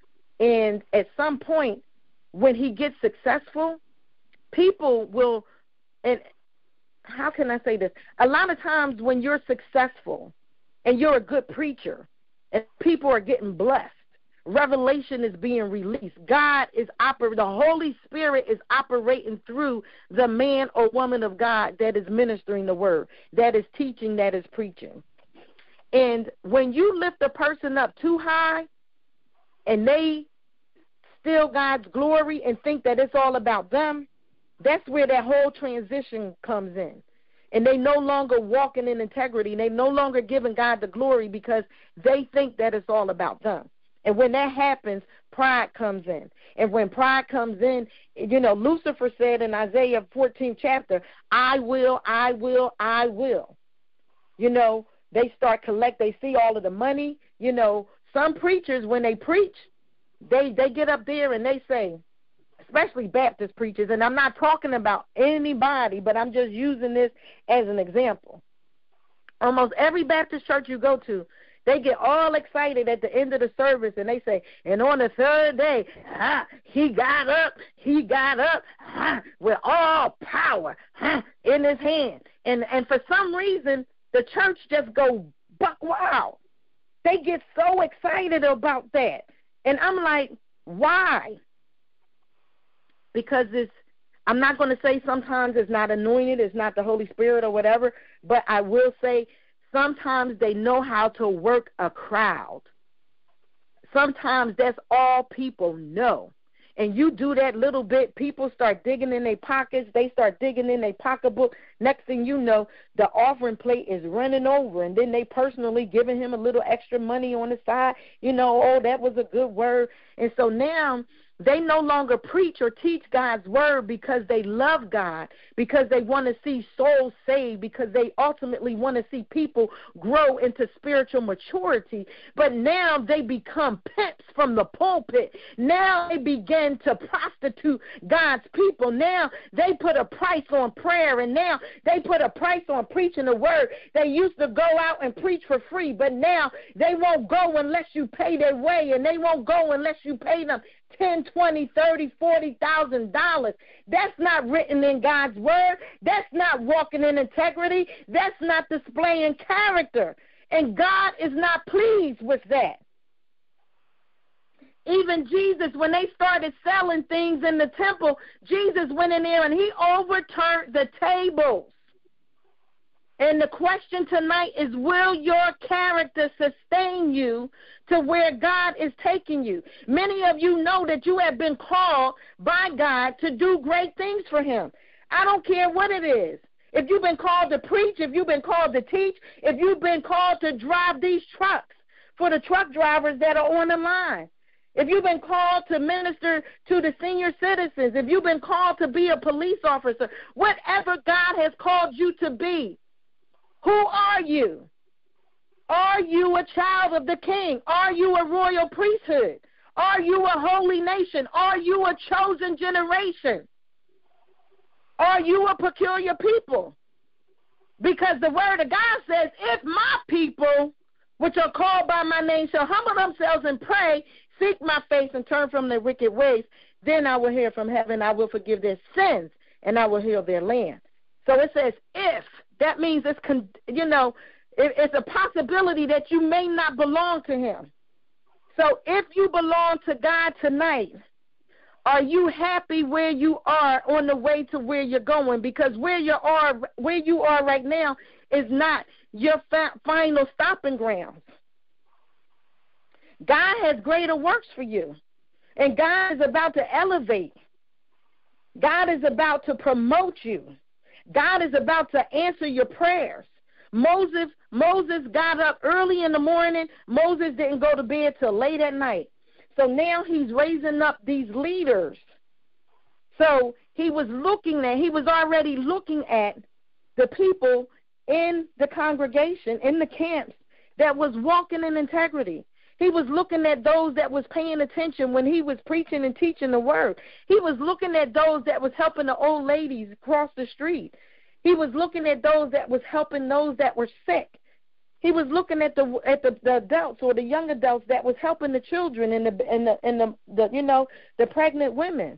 And at some point, when he gets successful, people will, and how can I say this? A lot of times when you're successful and you're a good preacher and people are getting blessed, revelation is being released. God is operating, the Holy Spirit is operating through the man or woman of God that is ministering the word, that is teaching, that is preaching. And when you lift a person up too high and they steal God's glory and think that it's all about them, that's where that whole transition comes in. And they no longer walking in integrity. They no longer giving God the glory because they think that it's all about them. And when that happens, pride comes in. And when pride comes in, you know, Lucifer said in Isaiah fourteenth chapter, I will, I will, I will. You know, they start collect, they see all of the money. You know, some preachers, when they preach, they, they get up there and they say, especially Baptist preachers, and I'm not talking about anybody, but I'm just using this as an example. Almost every Baptist church you go to, they get all excited at the end of the service, and they say, and on the third day, ah, he got up, he got up ah, with all power ah, in his hand. And, and for some reason, the church just go buck wild. They get so excited about that. And I'm like, why? Because it's, I'm not going to say sometimes it's not anointed, it's not the Holy Spirit or whatever, but I will say sometimes they know how to work a crowd. Sometimes that's all people know. And you do that little bit, people start digging in their pockets, they start digging in their pocketbook. Next thing you know, the offering plate is running over, and then they personally giving him a little extra money on the side. You know, oh, that was a good word. And so now they no longer preach or teach God's word because they love God, because they want to see souls saved, because they ultimately want to see people grow into spiritual maturity. But now they become pimps from the pulpit. Now they begin to prostitute God's people. Now they put a price on prayer, and now they put a price on preaching the word. They used to go out and preach for free, but now they won't go unless you pay their way, and they won't go unless you pay them ten, twenty, thirty, forty thousand dollars. That's not written in God's word. That's not walking in integrity. That's not displaying character. And God is not pleased with that. Even Jesus, when they started selling things in the temple, Jesus went in there and he overturned the tables. And the question tonight is, will your character sustain you to where God is taking you? Many of you know that you have been called by God to do great things for him. I don't care what it is. if you've been called to preach, if you've been called to teach, if you've been called to drive these trucks for the truck drivers that are on the line, if you've been called to minister to the senior citizens, if you've been called to be a police officer, whatever God has called you to be, who are you? Are you a child of the King? Are you a royal priesthood? Are you a holy nation? Are you a chosen generation? Are you a peculiar people? Because the word of God says, if my people, which are called by my name, shall humble themselves and pray, seek my face and turn from their wicked ways, then I will hear from heaven, I will forgive their sins, and I will heal their land. So it says if. That means it's, con- you know, it, it's a possibility that you may not belong to him. So if you belong to God tonight, are you happy where you are on the way to where you're going? Because where you are, where you are right now is not your fa- final stopping grounds. God has greater works for you, and God is about to elevate. God is about to promote you. God is about to answer your prayers. Moses, Moses got up early in the morning. Moses didn't go to bed till late at night. So now he's raising up these leaders. So he was looking at, he was already looking at the people in the congregation, in the camps, that was walking in integrity. He was looking at those that was paying attention when he was preaching and teaching the word. He was looking at those that was helping the old ladies cross the street. He was looking at those that was helping those that were sick. He was looking at the at the, the adults or the young adults that was helping the children and the and the and the, the you know the pregnant women.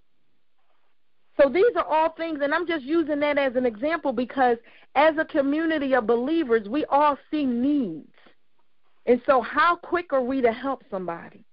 So these are all things, and I'm just using that as an example because as a community of believers, we all see needs. And so how quick are we to help somebody,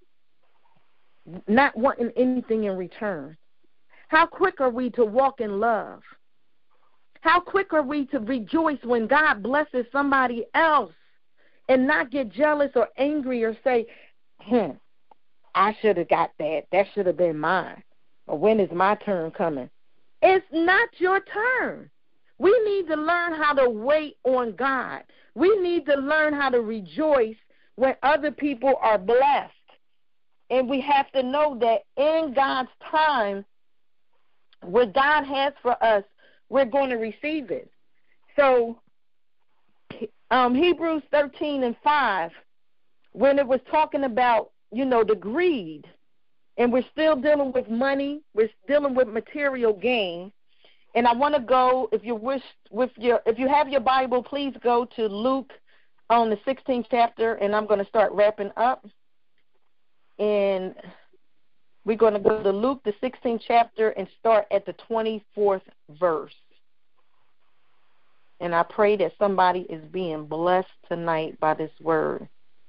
not wanting anything in return? How quick are we to walk in love? How quick are we to rejoice when God blesses somebody else and not get jealous or angry or say, hmm, I should have got that. That should have been mine. Or when is my turn coming? It's not your turn. We need to learn how to wait on God. We need to learn how to rejoice when other people are blessed. And we have to know that in God's time, what God has for us, we're going to receive it. So um, Hebrews thirteen and five, when it was talking about, you know, the greed, and we're still dealing with money, we're dealing with material gain. And I want to go, if you wish, with your, if you have your Bible, please go to Luke on the sixteenth chapter, and I'm going to start wrapping up. And we're going to go to Luke, the sixteenth chapter, and start at the twenty-fourth verse. And I pray that somebody is being blessed tonight by this word.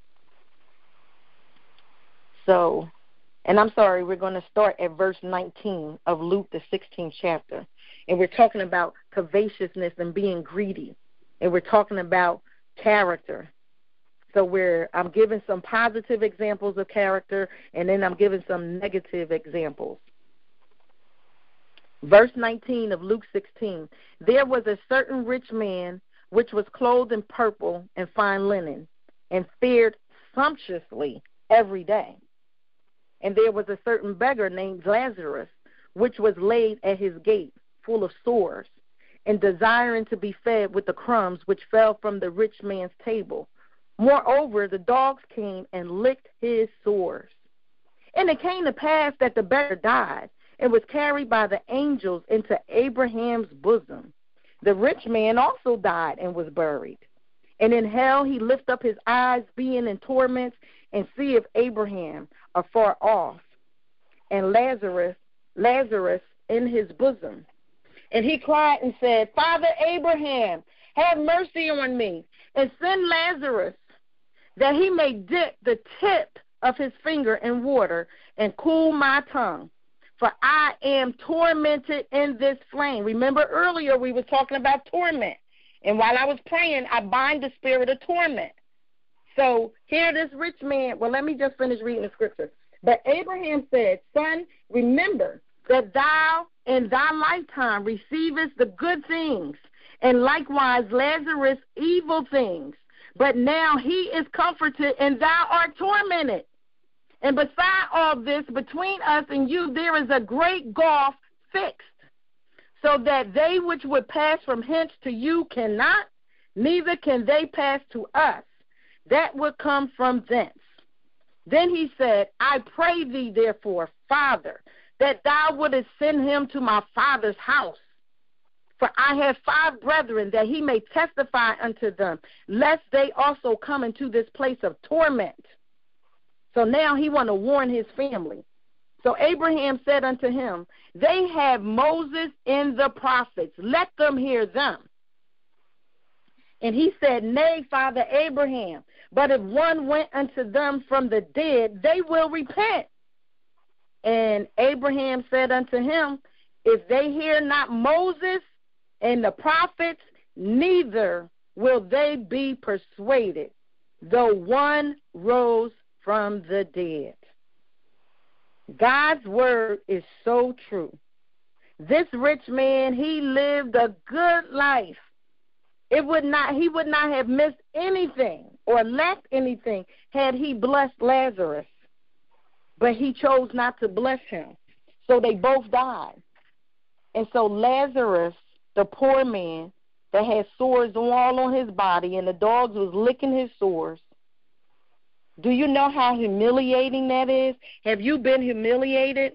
So, and I'm sorry, we're going to start at verse nineteen of Luke, the sixteenth chapter. And we're talking about covetousness and being greedy. And we're talking about character. So we're, I'm giving some positive examples of character, and then I'm giving some negative examples. Verse nineteen of Luke sixteen, there was a certain rich man which was clothed in purple and fine linen, and fared sumptuously every day. And there was a certain beggar named Lazarus, which was laid at his gate, full of sores, and desiring to be fed with the crumbs which fell from the rich man's table. Moreover, the dogs came and licked his sores. And it came to pass that the beggar died, and was carried by the angels into Abraham's bosom. The rich man also died and was buried. And in hell he lift up his eyes, being in torments, and seeth Abraham afar off, and Lazarus, Lazarus in his bosom. And he cried and said, Father Abraham, have mercy on me, and send Lazarus, that he may dip the tip of his finger in water, and cool my tongue. For I am tormented in this flame. Remember earlier we were talking about torment. And while I was praying, I bind the spirit of torment. So here this rich man, well, let me just finish reading the scripture. But Abraham said, Son, remember that thou in thy lifetime receivest the good things, and likewise Lazarus evil things. But now he is comforted, and thou art tormented. And beside all this, between us and you, there is a great gulf fixed, so that they which would pass from hence to you cannot, neither can they pass to us that would come from thence. Then he said, I pray thee, therefore, Father, that thou wouldest send him to my father's house. For I have five brethren, that he may testify unto them, lest they also come into this place of torment. So now he want to warn his family. So Abraham said unto him, they have Moses and the prophets. Let them hear them. And he said, nay, Father Abraham, but if one went unto them from the dead, they will repent. And Abraham said unto him, if they hear not Moses and the prophets, neither will they be persuaded, though one rose from the dead. God's word is so true. This rich man, he lived a good life. It would not, he would not have missed anything or lacked anything had he blessed Lazarus. But he chose not to bless him. So they both died. And so Lazarus, the poor man that had sores all on his body and the dogs was licking his sores. Do you know how humiliating that is? Have you been humiliated?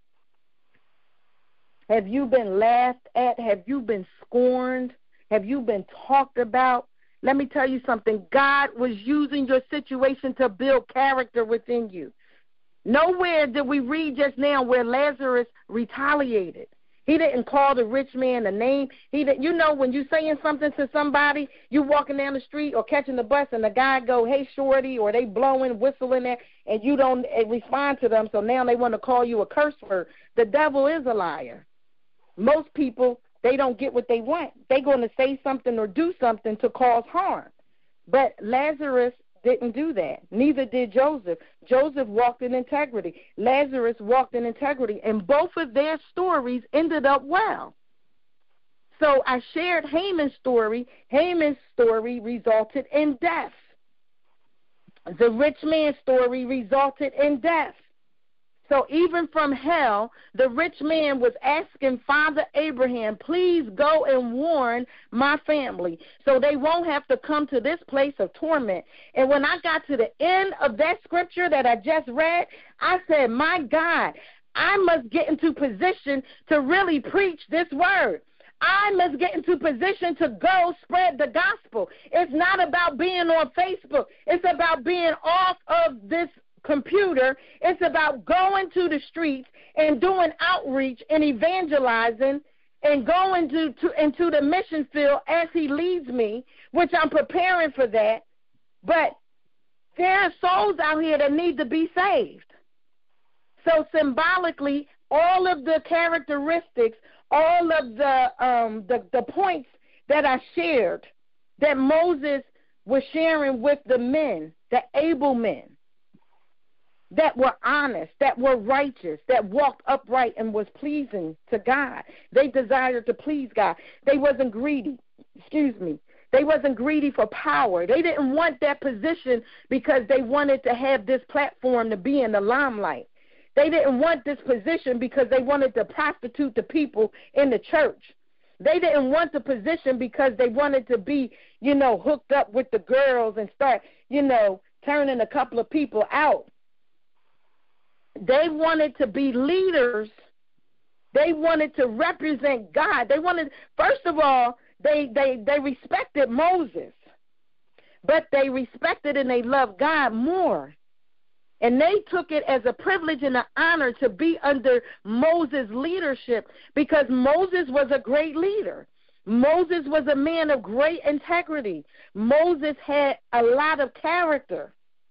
Have you been laughed at? Have you been scorned? Have you been talked about? Let me tell you something. God was using your situation to build character within you. Nowhere did we read just now where Lazarus retaliated. He didn't call the rich man a name. He didn't, you know, when you're saying something to somebody, you walking down the street or catching the bus and the guy go, hey, shorty, or they blowing, whistling there, and you don't respond to them, so now they want to call you a curse word. The devil is a liar. Most people, they don't get what they want. They're going to say something or do something to cause harm. But Lazarus didn't do that. Neither did Joseph. Joseph walked in integrity. Lazarus walked in integrity. And both of their stories ended up well. So I shared Haman's story. Haman's story resulted in death. The rich man's story resulted in death. So even from hell, the rich man was asking Father Abraham, please go and warn my family so they won't have to come to this place of torment. And when I got to the end of that scripture that I just read, I said, my God, I must get into position to really preach this word. I must get into position to go spread the gospel. It's not about being on Facebook. It's about being off of this computer. It's about going to the streets and doing outreach and evangelizing and going to, to into the mission field as he leads me, which I'm preparing for that. But there are souls out here that need to be saved. So symbolically, all of the characteristics, all of the um, the, the points that I shared that Moses was sharing with the men, the able men, that were honest, that were righteous, that walked upright and was pleasing to God. They desired to please God. They wasn't greedy. Excuse me. They wasn't greedy for power. They didn't want that position because they wanted to have this platform to be in the limelight. They didn't want this position because they wanted to prostitute the people in the church. They didn't want the position because they wanted to be, you know, hooked up with the girls and start, you know, turning a couple of people out. They wanted to be leaders. They wanted to represent God. They wanted, first of all, they, they, they respected Moses, but they respected and they loved God more. And they took it as a privilege and an honor to be under Moses' leadership because Moses was a great leader. Moses was a man of great integrity. Moses had a lot of character.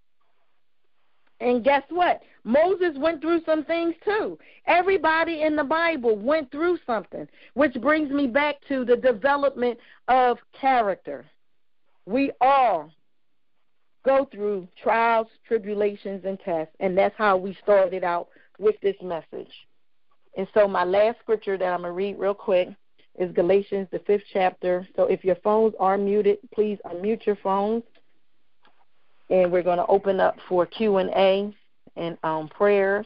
And guess what? Moses went through some things too. Everybody in the Bible went through something, which brings me back to the development of character. We all go through trials, tribulations, and tests, and that's how we started out with this message. And so my last scripture that I'm going to read real quick, is Galatians, the fifth chapter. So if your phones are muted, please unmute your phones. And we're going to open up for Q and A and um, prayers.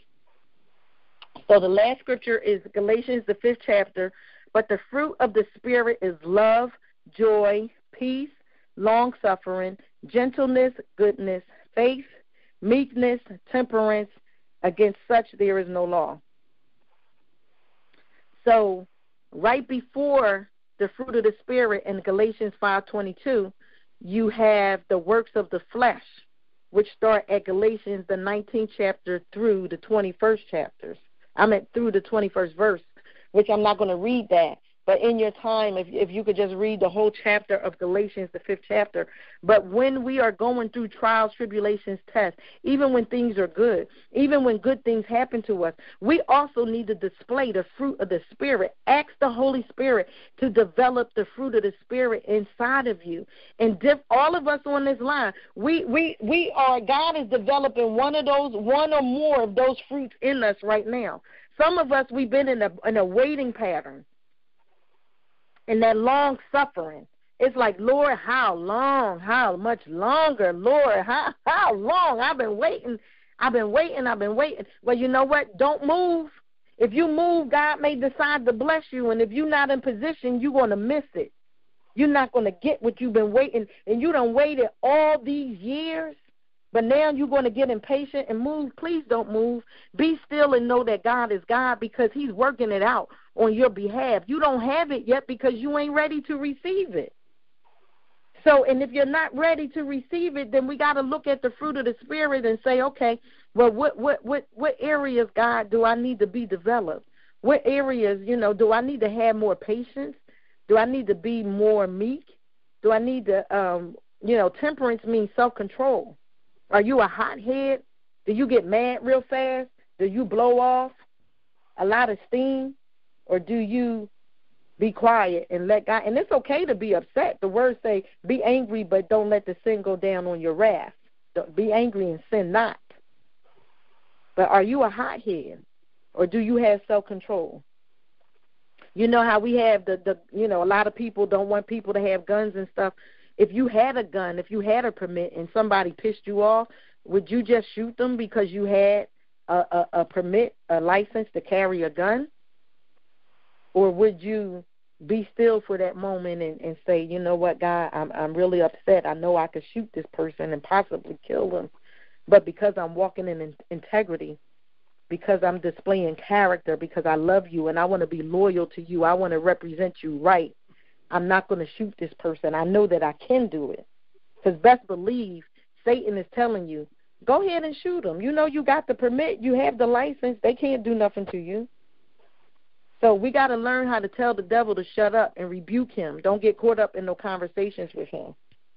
So the last scripture is Galatians, the fifth chapter. But the fruit of the Spirit is love, joy, peace, long-suffering, gentleness, goodness, faith, meekness, temperance. Against such there is no law. So right before the fruit of the Spirit in Galatians five twenty-two, you have the works of the flesh, which start at Galatians, the nineteenth chapter through the twenty-first chapters. I meant through the twenty-first verse, which I'm not going to read that. But in your time, if if you could just read the whole chapter of Galatians, the fifth chapter. But when we are going through trials, tribulations, tests, even when things are good, even when good things happen to us, we also need to display the fruit of the Spirit. Ask the Holy Spirit to develop the fruit of the Spirit inside of you. And diff, all of us on this line, we, we, we are, God is developing one of those, one or more of those fruits in us right now. Some of us, we've been in a, in a waiting pattern. And that long suffering, it's like, Lord, how long? How much longer? Lord, how how long? I've been waiting. I've been waiting. I've been waiting. Well, you know what? Don't move. If you move, God may decide to bless you. And if you're not in position, you're going to miss it. You're not going to get what you've been waiting. And you done waited all these years. But now you're going to get impatient and move. Please don't move. Be still and know that God is God, because he's working it out on your behalf. You don't have it yet because you ain't ready to receive it. So, and if you're not ready to receive it, then we got to look at the fruit of the Spirit and say, okay, well, what, what, what, what areas, God, do I need to be developed? What areas, you know, do I need to have more patience? Do I need to be more meek? Do I need to, um, you know, temperance means self-control. Are you a hothead? Do you get mad real fast? Do you blow off a lot of steam? Or do you be quiet and let God? And it's okay to be upset. The words say, be angry, but don't let the sin go down on your wrath. Be angry and sin not. But are you a hothead? Or do you have self-control? You know how we have the, the, you know, a lot of people don't want people to have guns and stuff. If you had a gun, if you had a permit and somebody pissed you off, would you just shoot them because you had a, a, a permit, a license to carry a gun? Or would you be still for that moment and, and say, you know what, God, I'm, I'm really upset. I know I could shoot this person and possibly kill them, but because I'm walking in integrity, because I'm displaying character, because I love you and I want to be loyal to you, I want to represent you right, I'm not going to shoot this person. I know that I can do it. Because best believe Satan is telling you, go ahead and shoot them. You know you got the permit. You have the license. They can't do nothing to you. So we got to learn how to tell the devil to shut up and rebuke him. Don't get caught up in no conversations with him.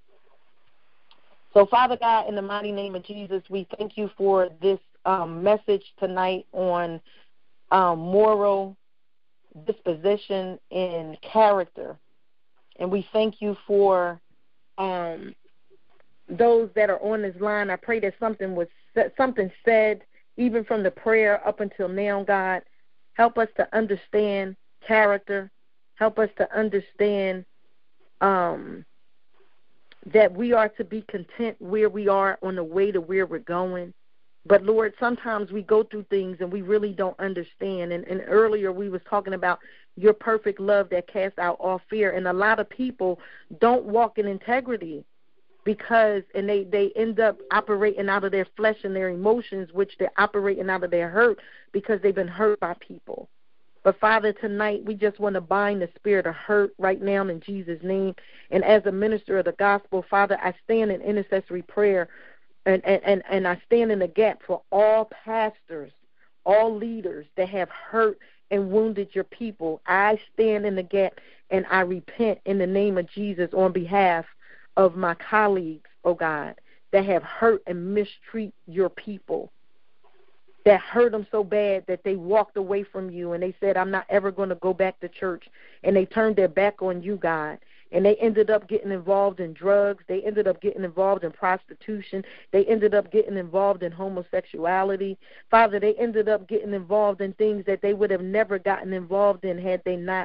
So, Father God, in the mighty name of Jesus, we thank you for this um, message tonight on um, moral disposition and character. And we thank you for um, those that are on this line. I pray that something was something said, even from the prayer up until now, God. Help us to understand character. Help us to understand um, that we are to be content where we are on the way to where we're going. But, Lord, sometimes we go through things and we really don't understand. And, and earlier we was talking about your perfect love that casts out all fear. And a lot of people don't walk in integrity because, and they, they end up operating out of their flesh and their emotions, which they're operating out of their hurt because they've been hurt by people. But, Father, tonight we just want to bind the spirit of hurt right now in Jesus' name. And as a minister of the gospel, Father, I stand in intercessory prayer and, and, and I stand in the gap for all pastors, all leaders that have hurt and wounded your people. I stand in the gap and I repent in the name of Jesus on behalf of my colleagues, oh God, that have hurt and mistreat your people, that hurt them so bad that they walked away from you and they said, I'm not ever going to go back to church, and they turned their back on you, God. And they ended up getting involved in drugs. They ended up getting involved in prostitution. They ended up getting involved in homosexuality. Father, they ended up getting involved in things that they would have never gotten involved in had they not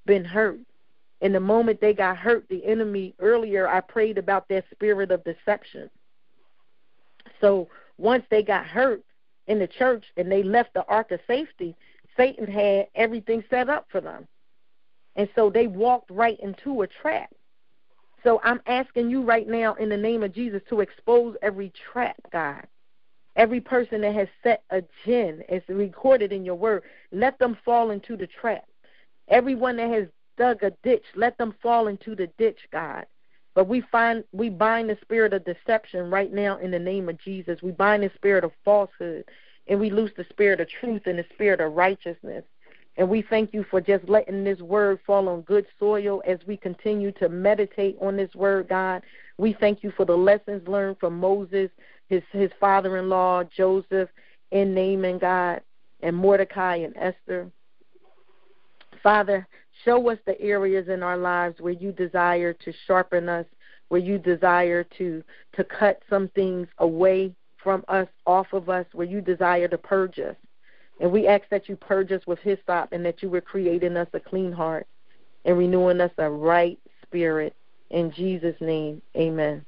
been hurt. And the moment they got hurt, the enemy, earlier I prayed about that spirit of deception. So once they got hurt in the church and they left the ark of safety, Satan had everything set up for them. And so they walked right into a trap. So I'm asking you right now in the name of Jesus to expose every trap, God. Every person that has set a gin, as recorded in your word, let them fall into the trap. Everyone that has dug a ditch, let them fall into the ditch, God. But we find we bind the spirit of deception right now in the name of Jesus. We bind the spirit of falsehood, and we loose the spirit of truth and the spirit of righteousness. And we thank you for just letting this word fall on good soil as we continue to meditate on this word, God. We thank you for the lessons learned from Moses, his his father-in-law, Joseph, and Naaman, God, and Mordecai and Esther. Father, show us the areas in our lives where you desire to sharpen us, where you desire to, to cut some things away from us, off of us, where you desire to purge us. And we ask that you purge us with hyssop and that you would create in us a clean heart and renewing us a right spirit. In Jesus' name, amen.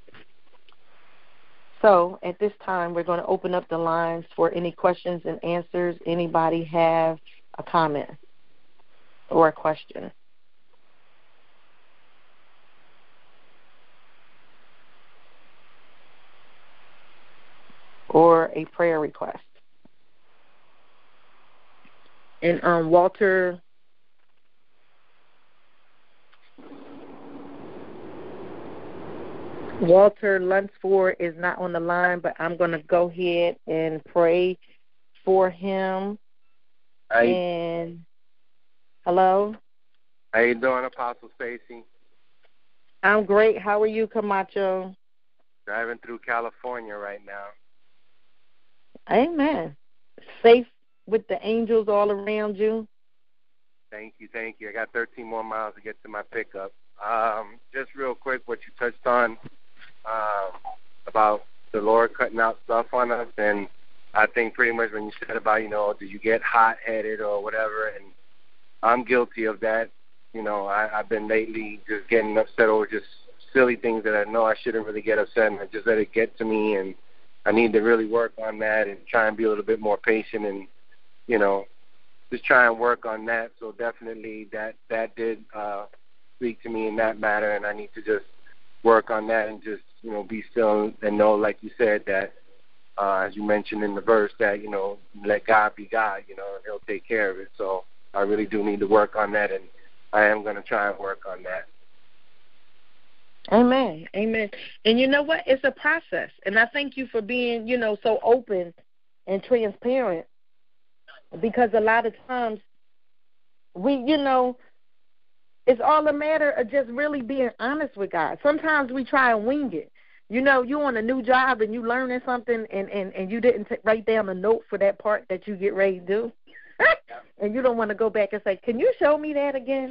So at this time, we're going to open up the lines for any questions and answers. Anybody have a comment or a question? Or a prayer request? And um, Walter, Walter Lunsford is not on the line, but I'm going to go ahead and pray for him. Hi. And hello. How you doing, Apostle Stacy? I'm great. How are you, Camacho? Driving through California right now. Amen. Safe with the angels all around you. Thank you, thank you. I got thirteen more miles to get to my pickup. Um, just real quick, what you touched on um, about the Lord cutting out stuff on us, and I think pretty much when you said about, you know, do you get hot-headed or whatever, and I'm guilty of that. You know, I, I've been lately just getting upset over just silly things that I know I shouldn't really get upset, and I just let it get to me, and I need to really work on that and try and be a little bit more patient and, you know, just try and work on that. So definitely that, that did uh, speak to me in that matter, and I need to just work on that and just, you know, be still and know, like you said, that uh, as you mentioned in the verse, that, you know, let God be God, you know, and he'll take care of it. So I really do need to work on that, and I am going to try and work on that. Amen. Amen. And you know what? It's a process. And I thank you for being, you know, so open and transparent, because a lot of times we, you know, it's all a matter of just really being honest with God. Sometimes we try and wing it. You know, you on a new job and you learning something and, and, and you didn't t- write down a note for that part that you get ready to do. And you don't want to go back and say, can you show me that again?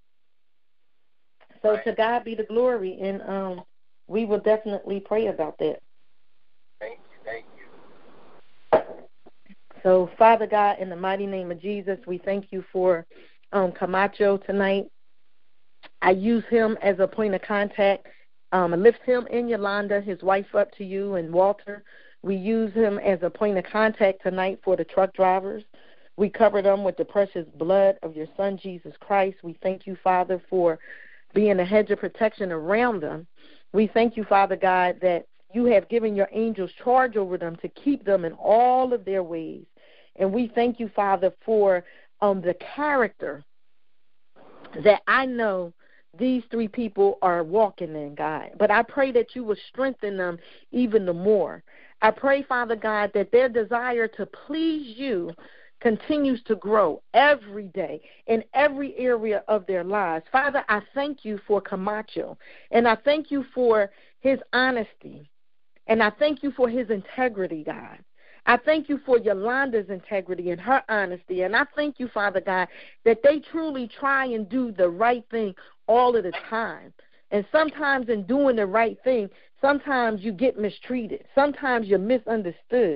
So right. To God be the glory, and um, we will definitely pray about that. Thank you, thank you. So, Father God, in the mighty name of Jesus, we thank you for um, Camacho tonight. I use him as a point of contact. Um, I lift him and Yolanda, his wife, up to you, and Walter. We use him as a point of contact tonight for the truck drivers. We cover them with the precious blood of your Son, Jesus Christ. We thank you, Father, for being a hedge of protection around them. We thank you, Father God, that you have given your angels charge over them to keep them in all of their ways. And we thank you, Father, for um, the character that I know these three people are walking in, God. But I pray that you will strengthen them even the more. I pray, Father God, that their desire to please you continues to grow every day in every area of their lives. Father, I thank you for Camacho, and I thank you for his honesty, and I thank you for his integrity, God. I thank you for Yolanda's integrity and her honesty, and I thank you, Father God, that they truly try and do the right thing all of the time. And sometimes in doing the right thing, sometimes you get mistreated. Sometimes you're misunderstood.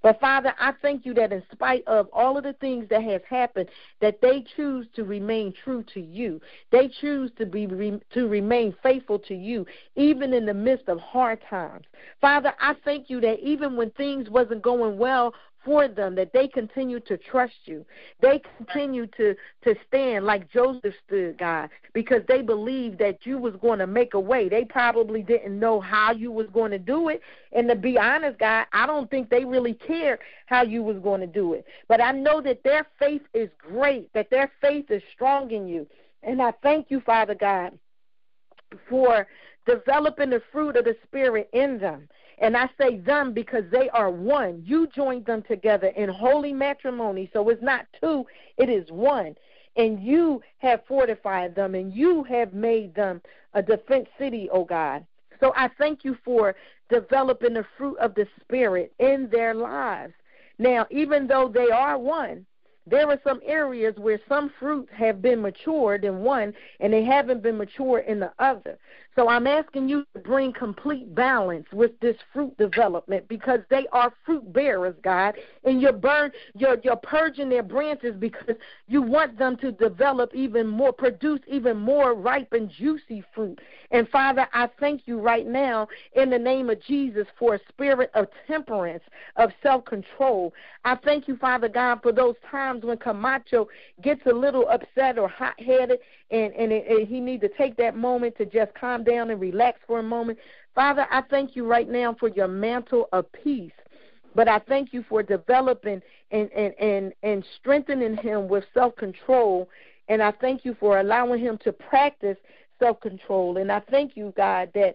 But, Father, I thank you that in spite of all of the things that has happened, that they choose to remain true to you. They choose to be to remain faithful to you, even in the midst of hard times. Father, I thank you that even when things wasn't going well for them, that they continue to trust you. They continue to, to stand like Joseph stood, God, because they believed that you was going to make a way. They probably didn't know how you was going to do it. And to be honest, God, I don't think they really cared how you was going to do it. But I know that their faith is great, that their faith is strong in you. And I thank you, Father God, for developing the fruit of the Spirit in them. And I say them because they are one. You joined them together in holy matrimony. So it's not two, it is one. And you have fortified them, and you have made them a defense city, oh God. So I thank you for developing the fruit of the Spirit in their lives. Now, even though they are one, there are some areas where some fruits have been matured in one and they haven't been matured in the other. So I'm asking you to bring complete balance with this fruit development, because they are fruit bearers, God, and you're, burn, you're, you're purging their branches because you want them to develop even more, produce even more ripe and juicy fruit. And, Father, I thank you right now in the name of Jesus for a spirit of temperance, of self-control. I thank you, Father God, for those times when Camacho gets a little upset or hot-headed and, and, it, and he needs to take that moment to just calm down and relax for a moment. Father, I thank you right now for your mantle of peace. But I thank you for developing and, and, and, and strengthening him with self-control. And I thank you for allowing him to practice self-control. And I thank you, God, that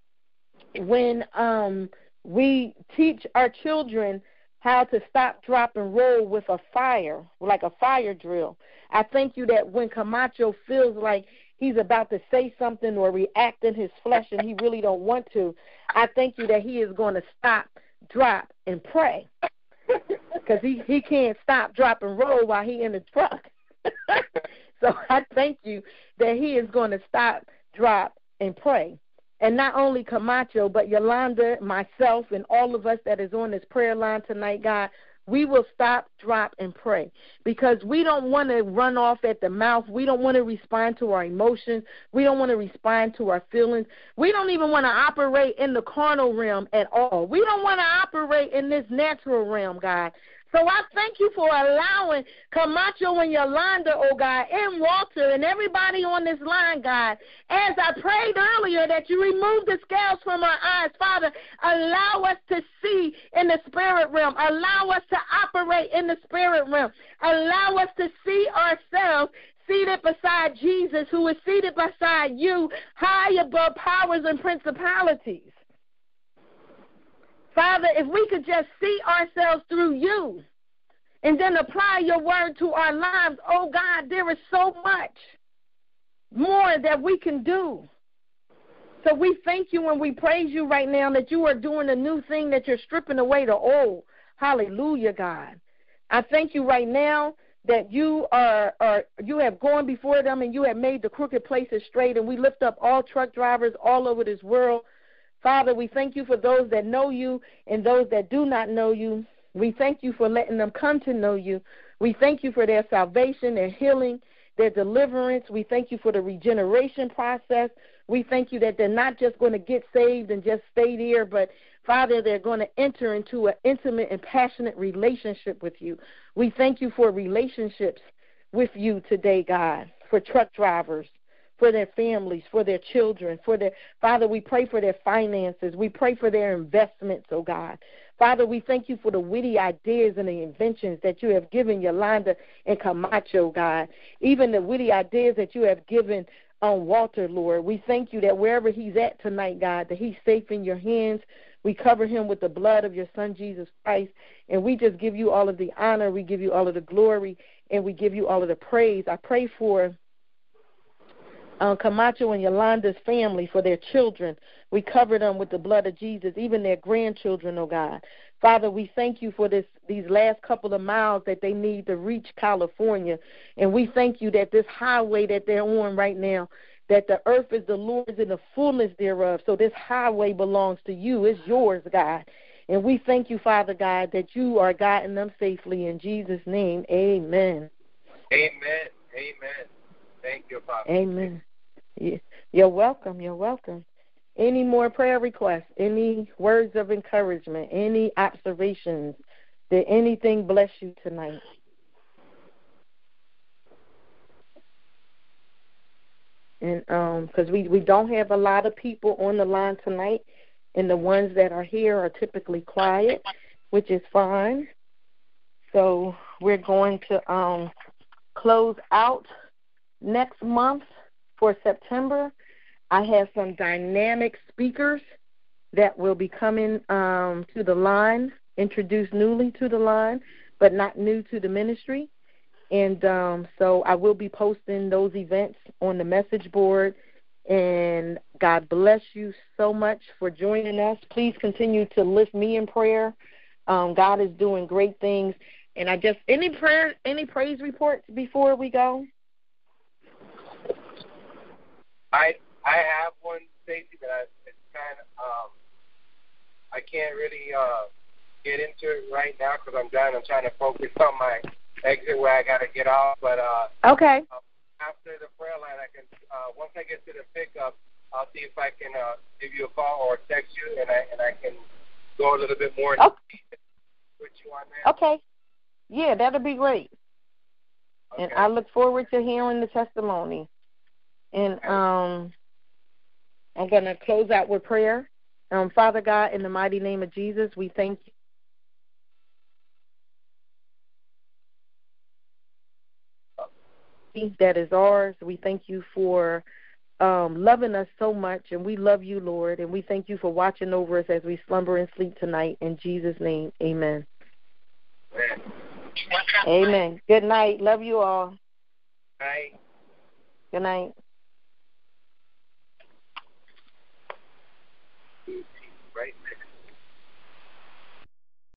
when um, we teach our children how to stop, drop, and roll with a fire, like a fire drill, I thank you that when Camacho feels like he's about to say something or react in his flesh and he really don't want to, I thank you that he is going to stop, drop, and pray, because he, he can't stop, drop, and roll while he in the truck. So I thank you that he is going to stop, drop, and pray. And not only Camacho, but Yolanda, myself, and all of us that is on this prayer line tonight, God, we will stop, drop, and pray, because we don't want to run off at the mouth. We don't want to respond to our emotions. We don't want to respond to our feelings. We don't even want to operate in the carnal realm at all. We don't want to operate in this natural realm, God. So I thank you for allowing Camacho and Yolanda, oh God, and Walter and everybody on this line, God, as I prayed earlier that you remove the scales from our eyes. Father, allow us to see in the spirit realm. Allow us to operate in the spirit realm. Allow us to see ourselves seated beside Jesus, who is seated beside you, high above powers and principalities. Father, if we could just see ourselves through you and then apply your word to our lives, oh God, there is so much more that we can do. So we thank you and we praise you right now that you are doing a new thing, that you're stripping away the old. Hallelujah, God. I thank you right now that you are, are you have gone before them and you have made the crooked places straight, and we lift up all truck drivers all over this world. Father, we thank you for those that know you and those that do not know you. We thank you for letting them come to know you. We thank you for their salvation, their healing, their deliverance. We thank you for the regeneration process. We thank you that they're not just going to get saved and just stay there, but, Father, they're going to enter into an intimate and passionate relationship with you. We thank you for relationships with you today, God, for truck drivers, for their families, for their children, for their, Father, we pray for their finances. We pray for their investments, oh God. Father, we thank you for the witty ideas and the inventions that you have given Yolanda and Camacho, God. Even the witty ideas that you have given on Walter, Lord. We thank you that wherever he's at tonight, God, that he's safe in your hands. We cover him with the blood of your son, Jesus Christ. And we just give you all of the honor. We give you all of the glory. And we give you all of the praise. I pray for Um, Camacho and Yolanda's family, for their children. We cover them with the blood of Jesus, even their grandchildren, oh God. Father, we thank you for this these last couple of miles that they need to reach California. And we thank you that this highway that they're on right now, that the earth is the Lord's and the fullness thereof. So this highway belongs to you. It's yours, God. And we thank you, Father God, that you are guiding them safely. In Jesus' name, amen. Amen. Amen. Thank you, Father. Amen. You're welcome. You're welcome. Any more prayer requests? Any words of encouragement? Any observations? Did anything bless you tonight? And um, because we, we don't have a lot of people on the line tonight, and the ones that are here are typically quiet, which is fine. So we're going to um, close out next month for September. I have some dynamic speakers that will be coming um, to the line, introduced newly to the line, but not new to the ministry. And um, so I will be posting those events on the message board. And God bless you so much for joining us. Please continue to lift me in prayer. Um, God is doing great things. And I just, any prayer, any praise reports before we go? I I have one, Stacey, but I, it's kind of, um, I can't really uh, get into it right now because I'm done. I'm trying to focus on my exit where I got to get off. But uh, okay. Uh, after the prayer line, I can uh, once I get to the pickup, I'll see if I can uh, give you a call or text you, and I and I can go a little bit more into detail with you on that. Okay. Yeah, that'll be great. Okay. And I look forward to hearing the testimony. And um, I'm going to close out with prayer. Um, Father God, in the mighty name of Jesus, we thank you. That is ours. We thank you for um, loving us so much, and we love you, Lord, and we thank you for watching over us as we slumber and sleep tonight. In Jesus' name, amen. Amen. Amen. Good night. Love you all. Bye. Good night.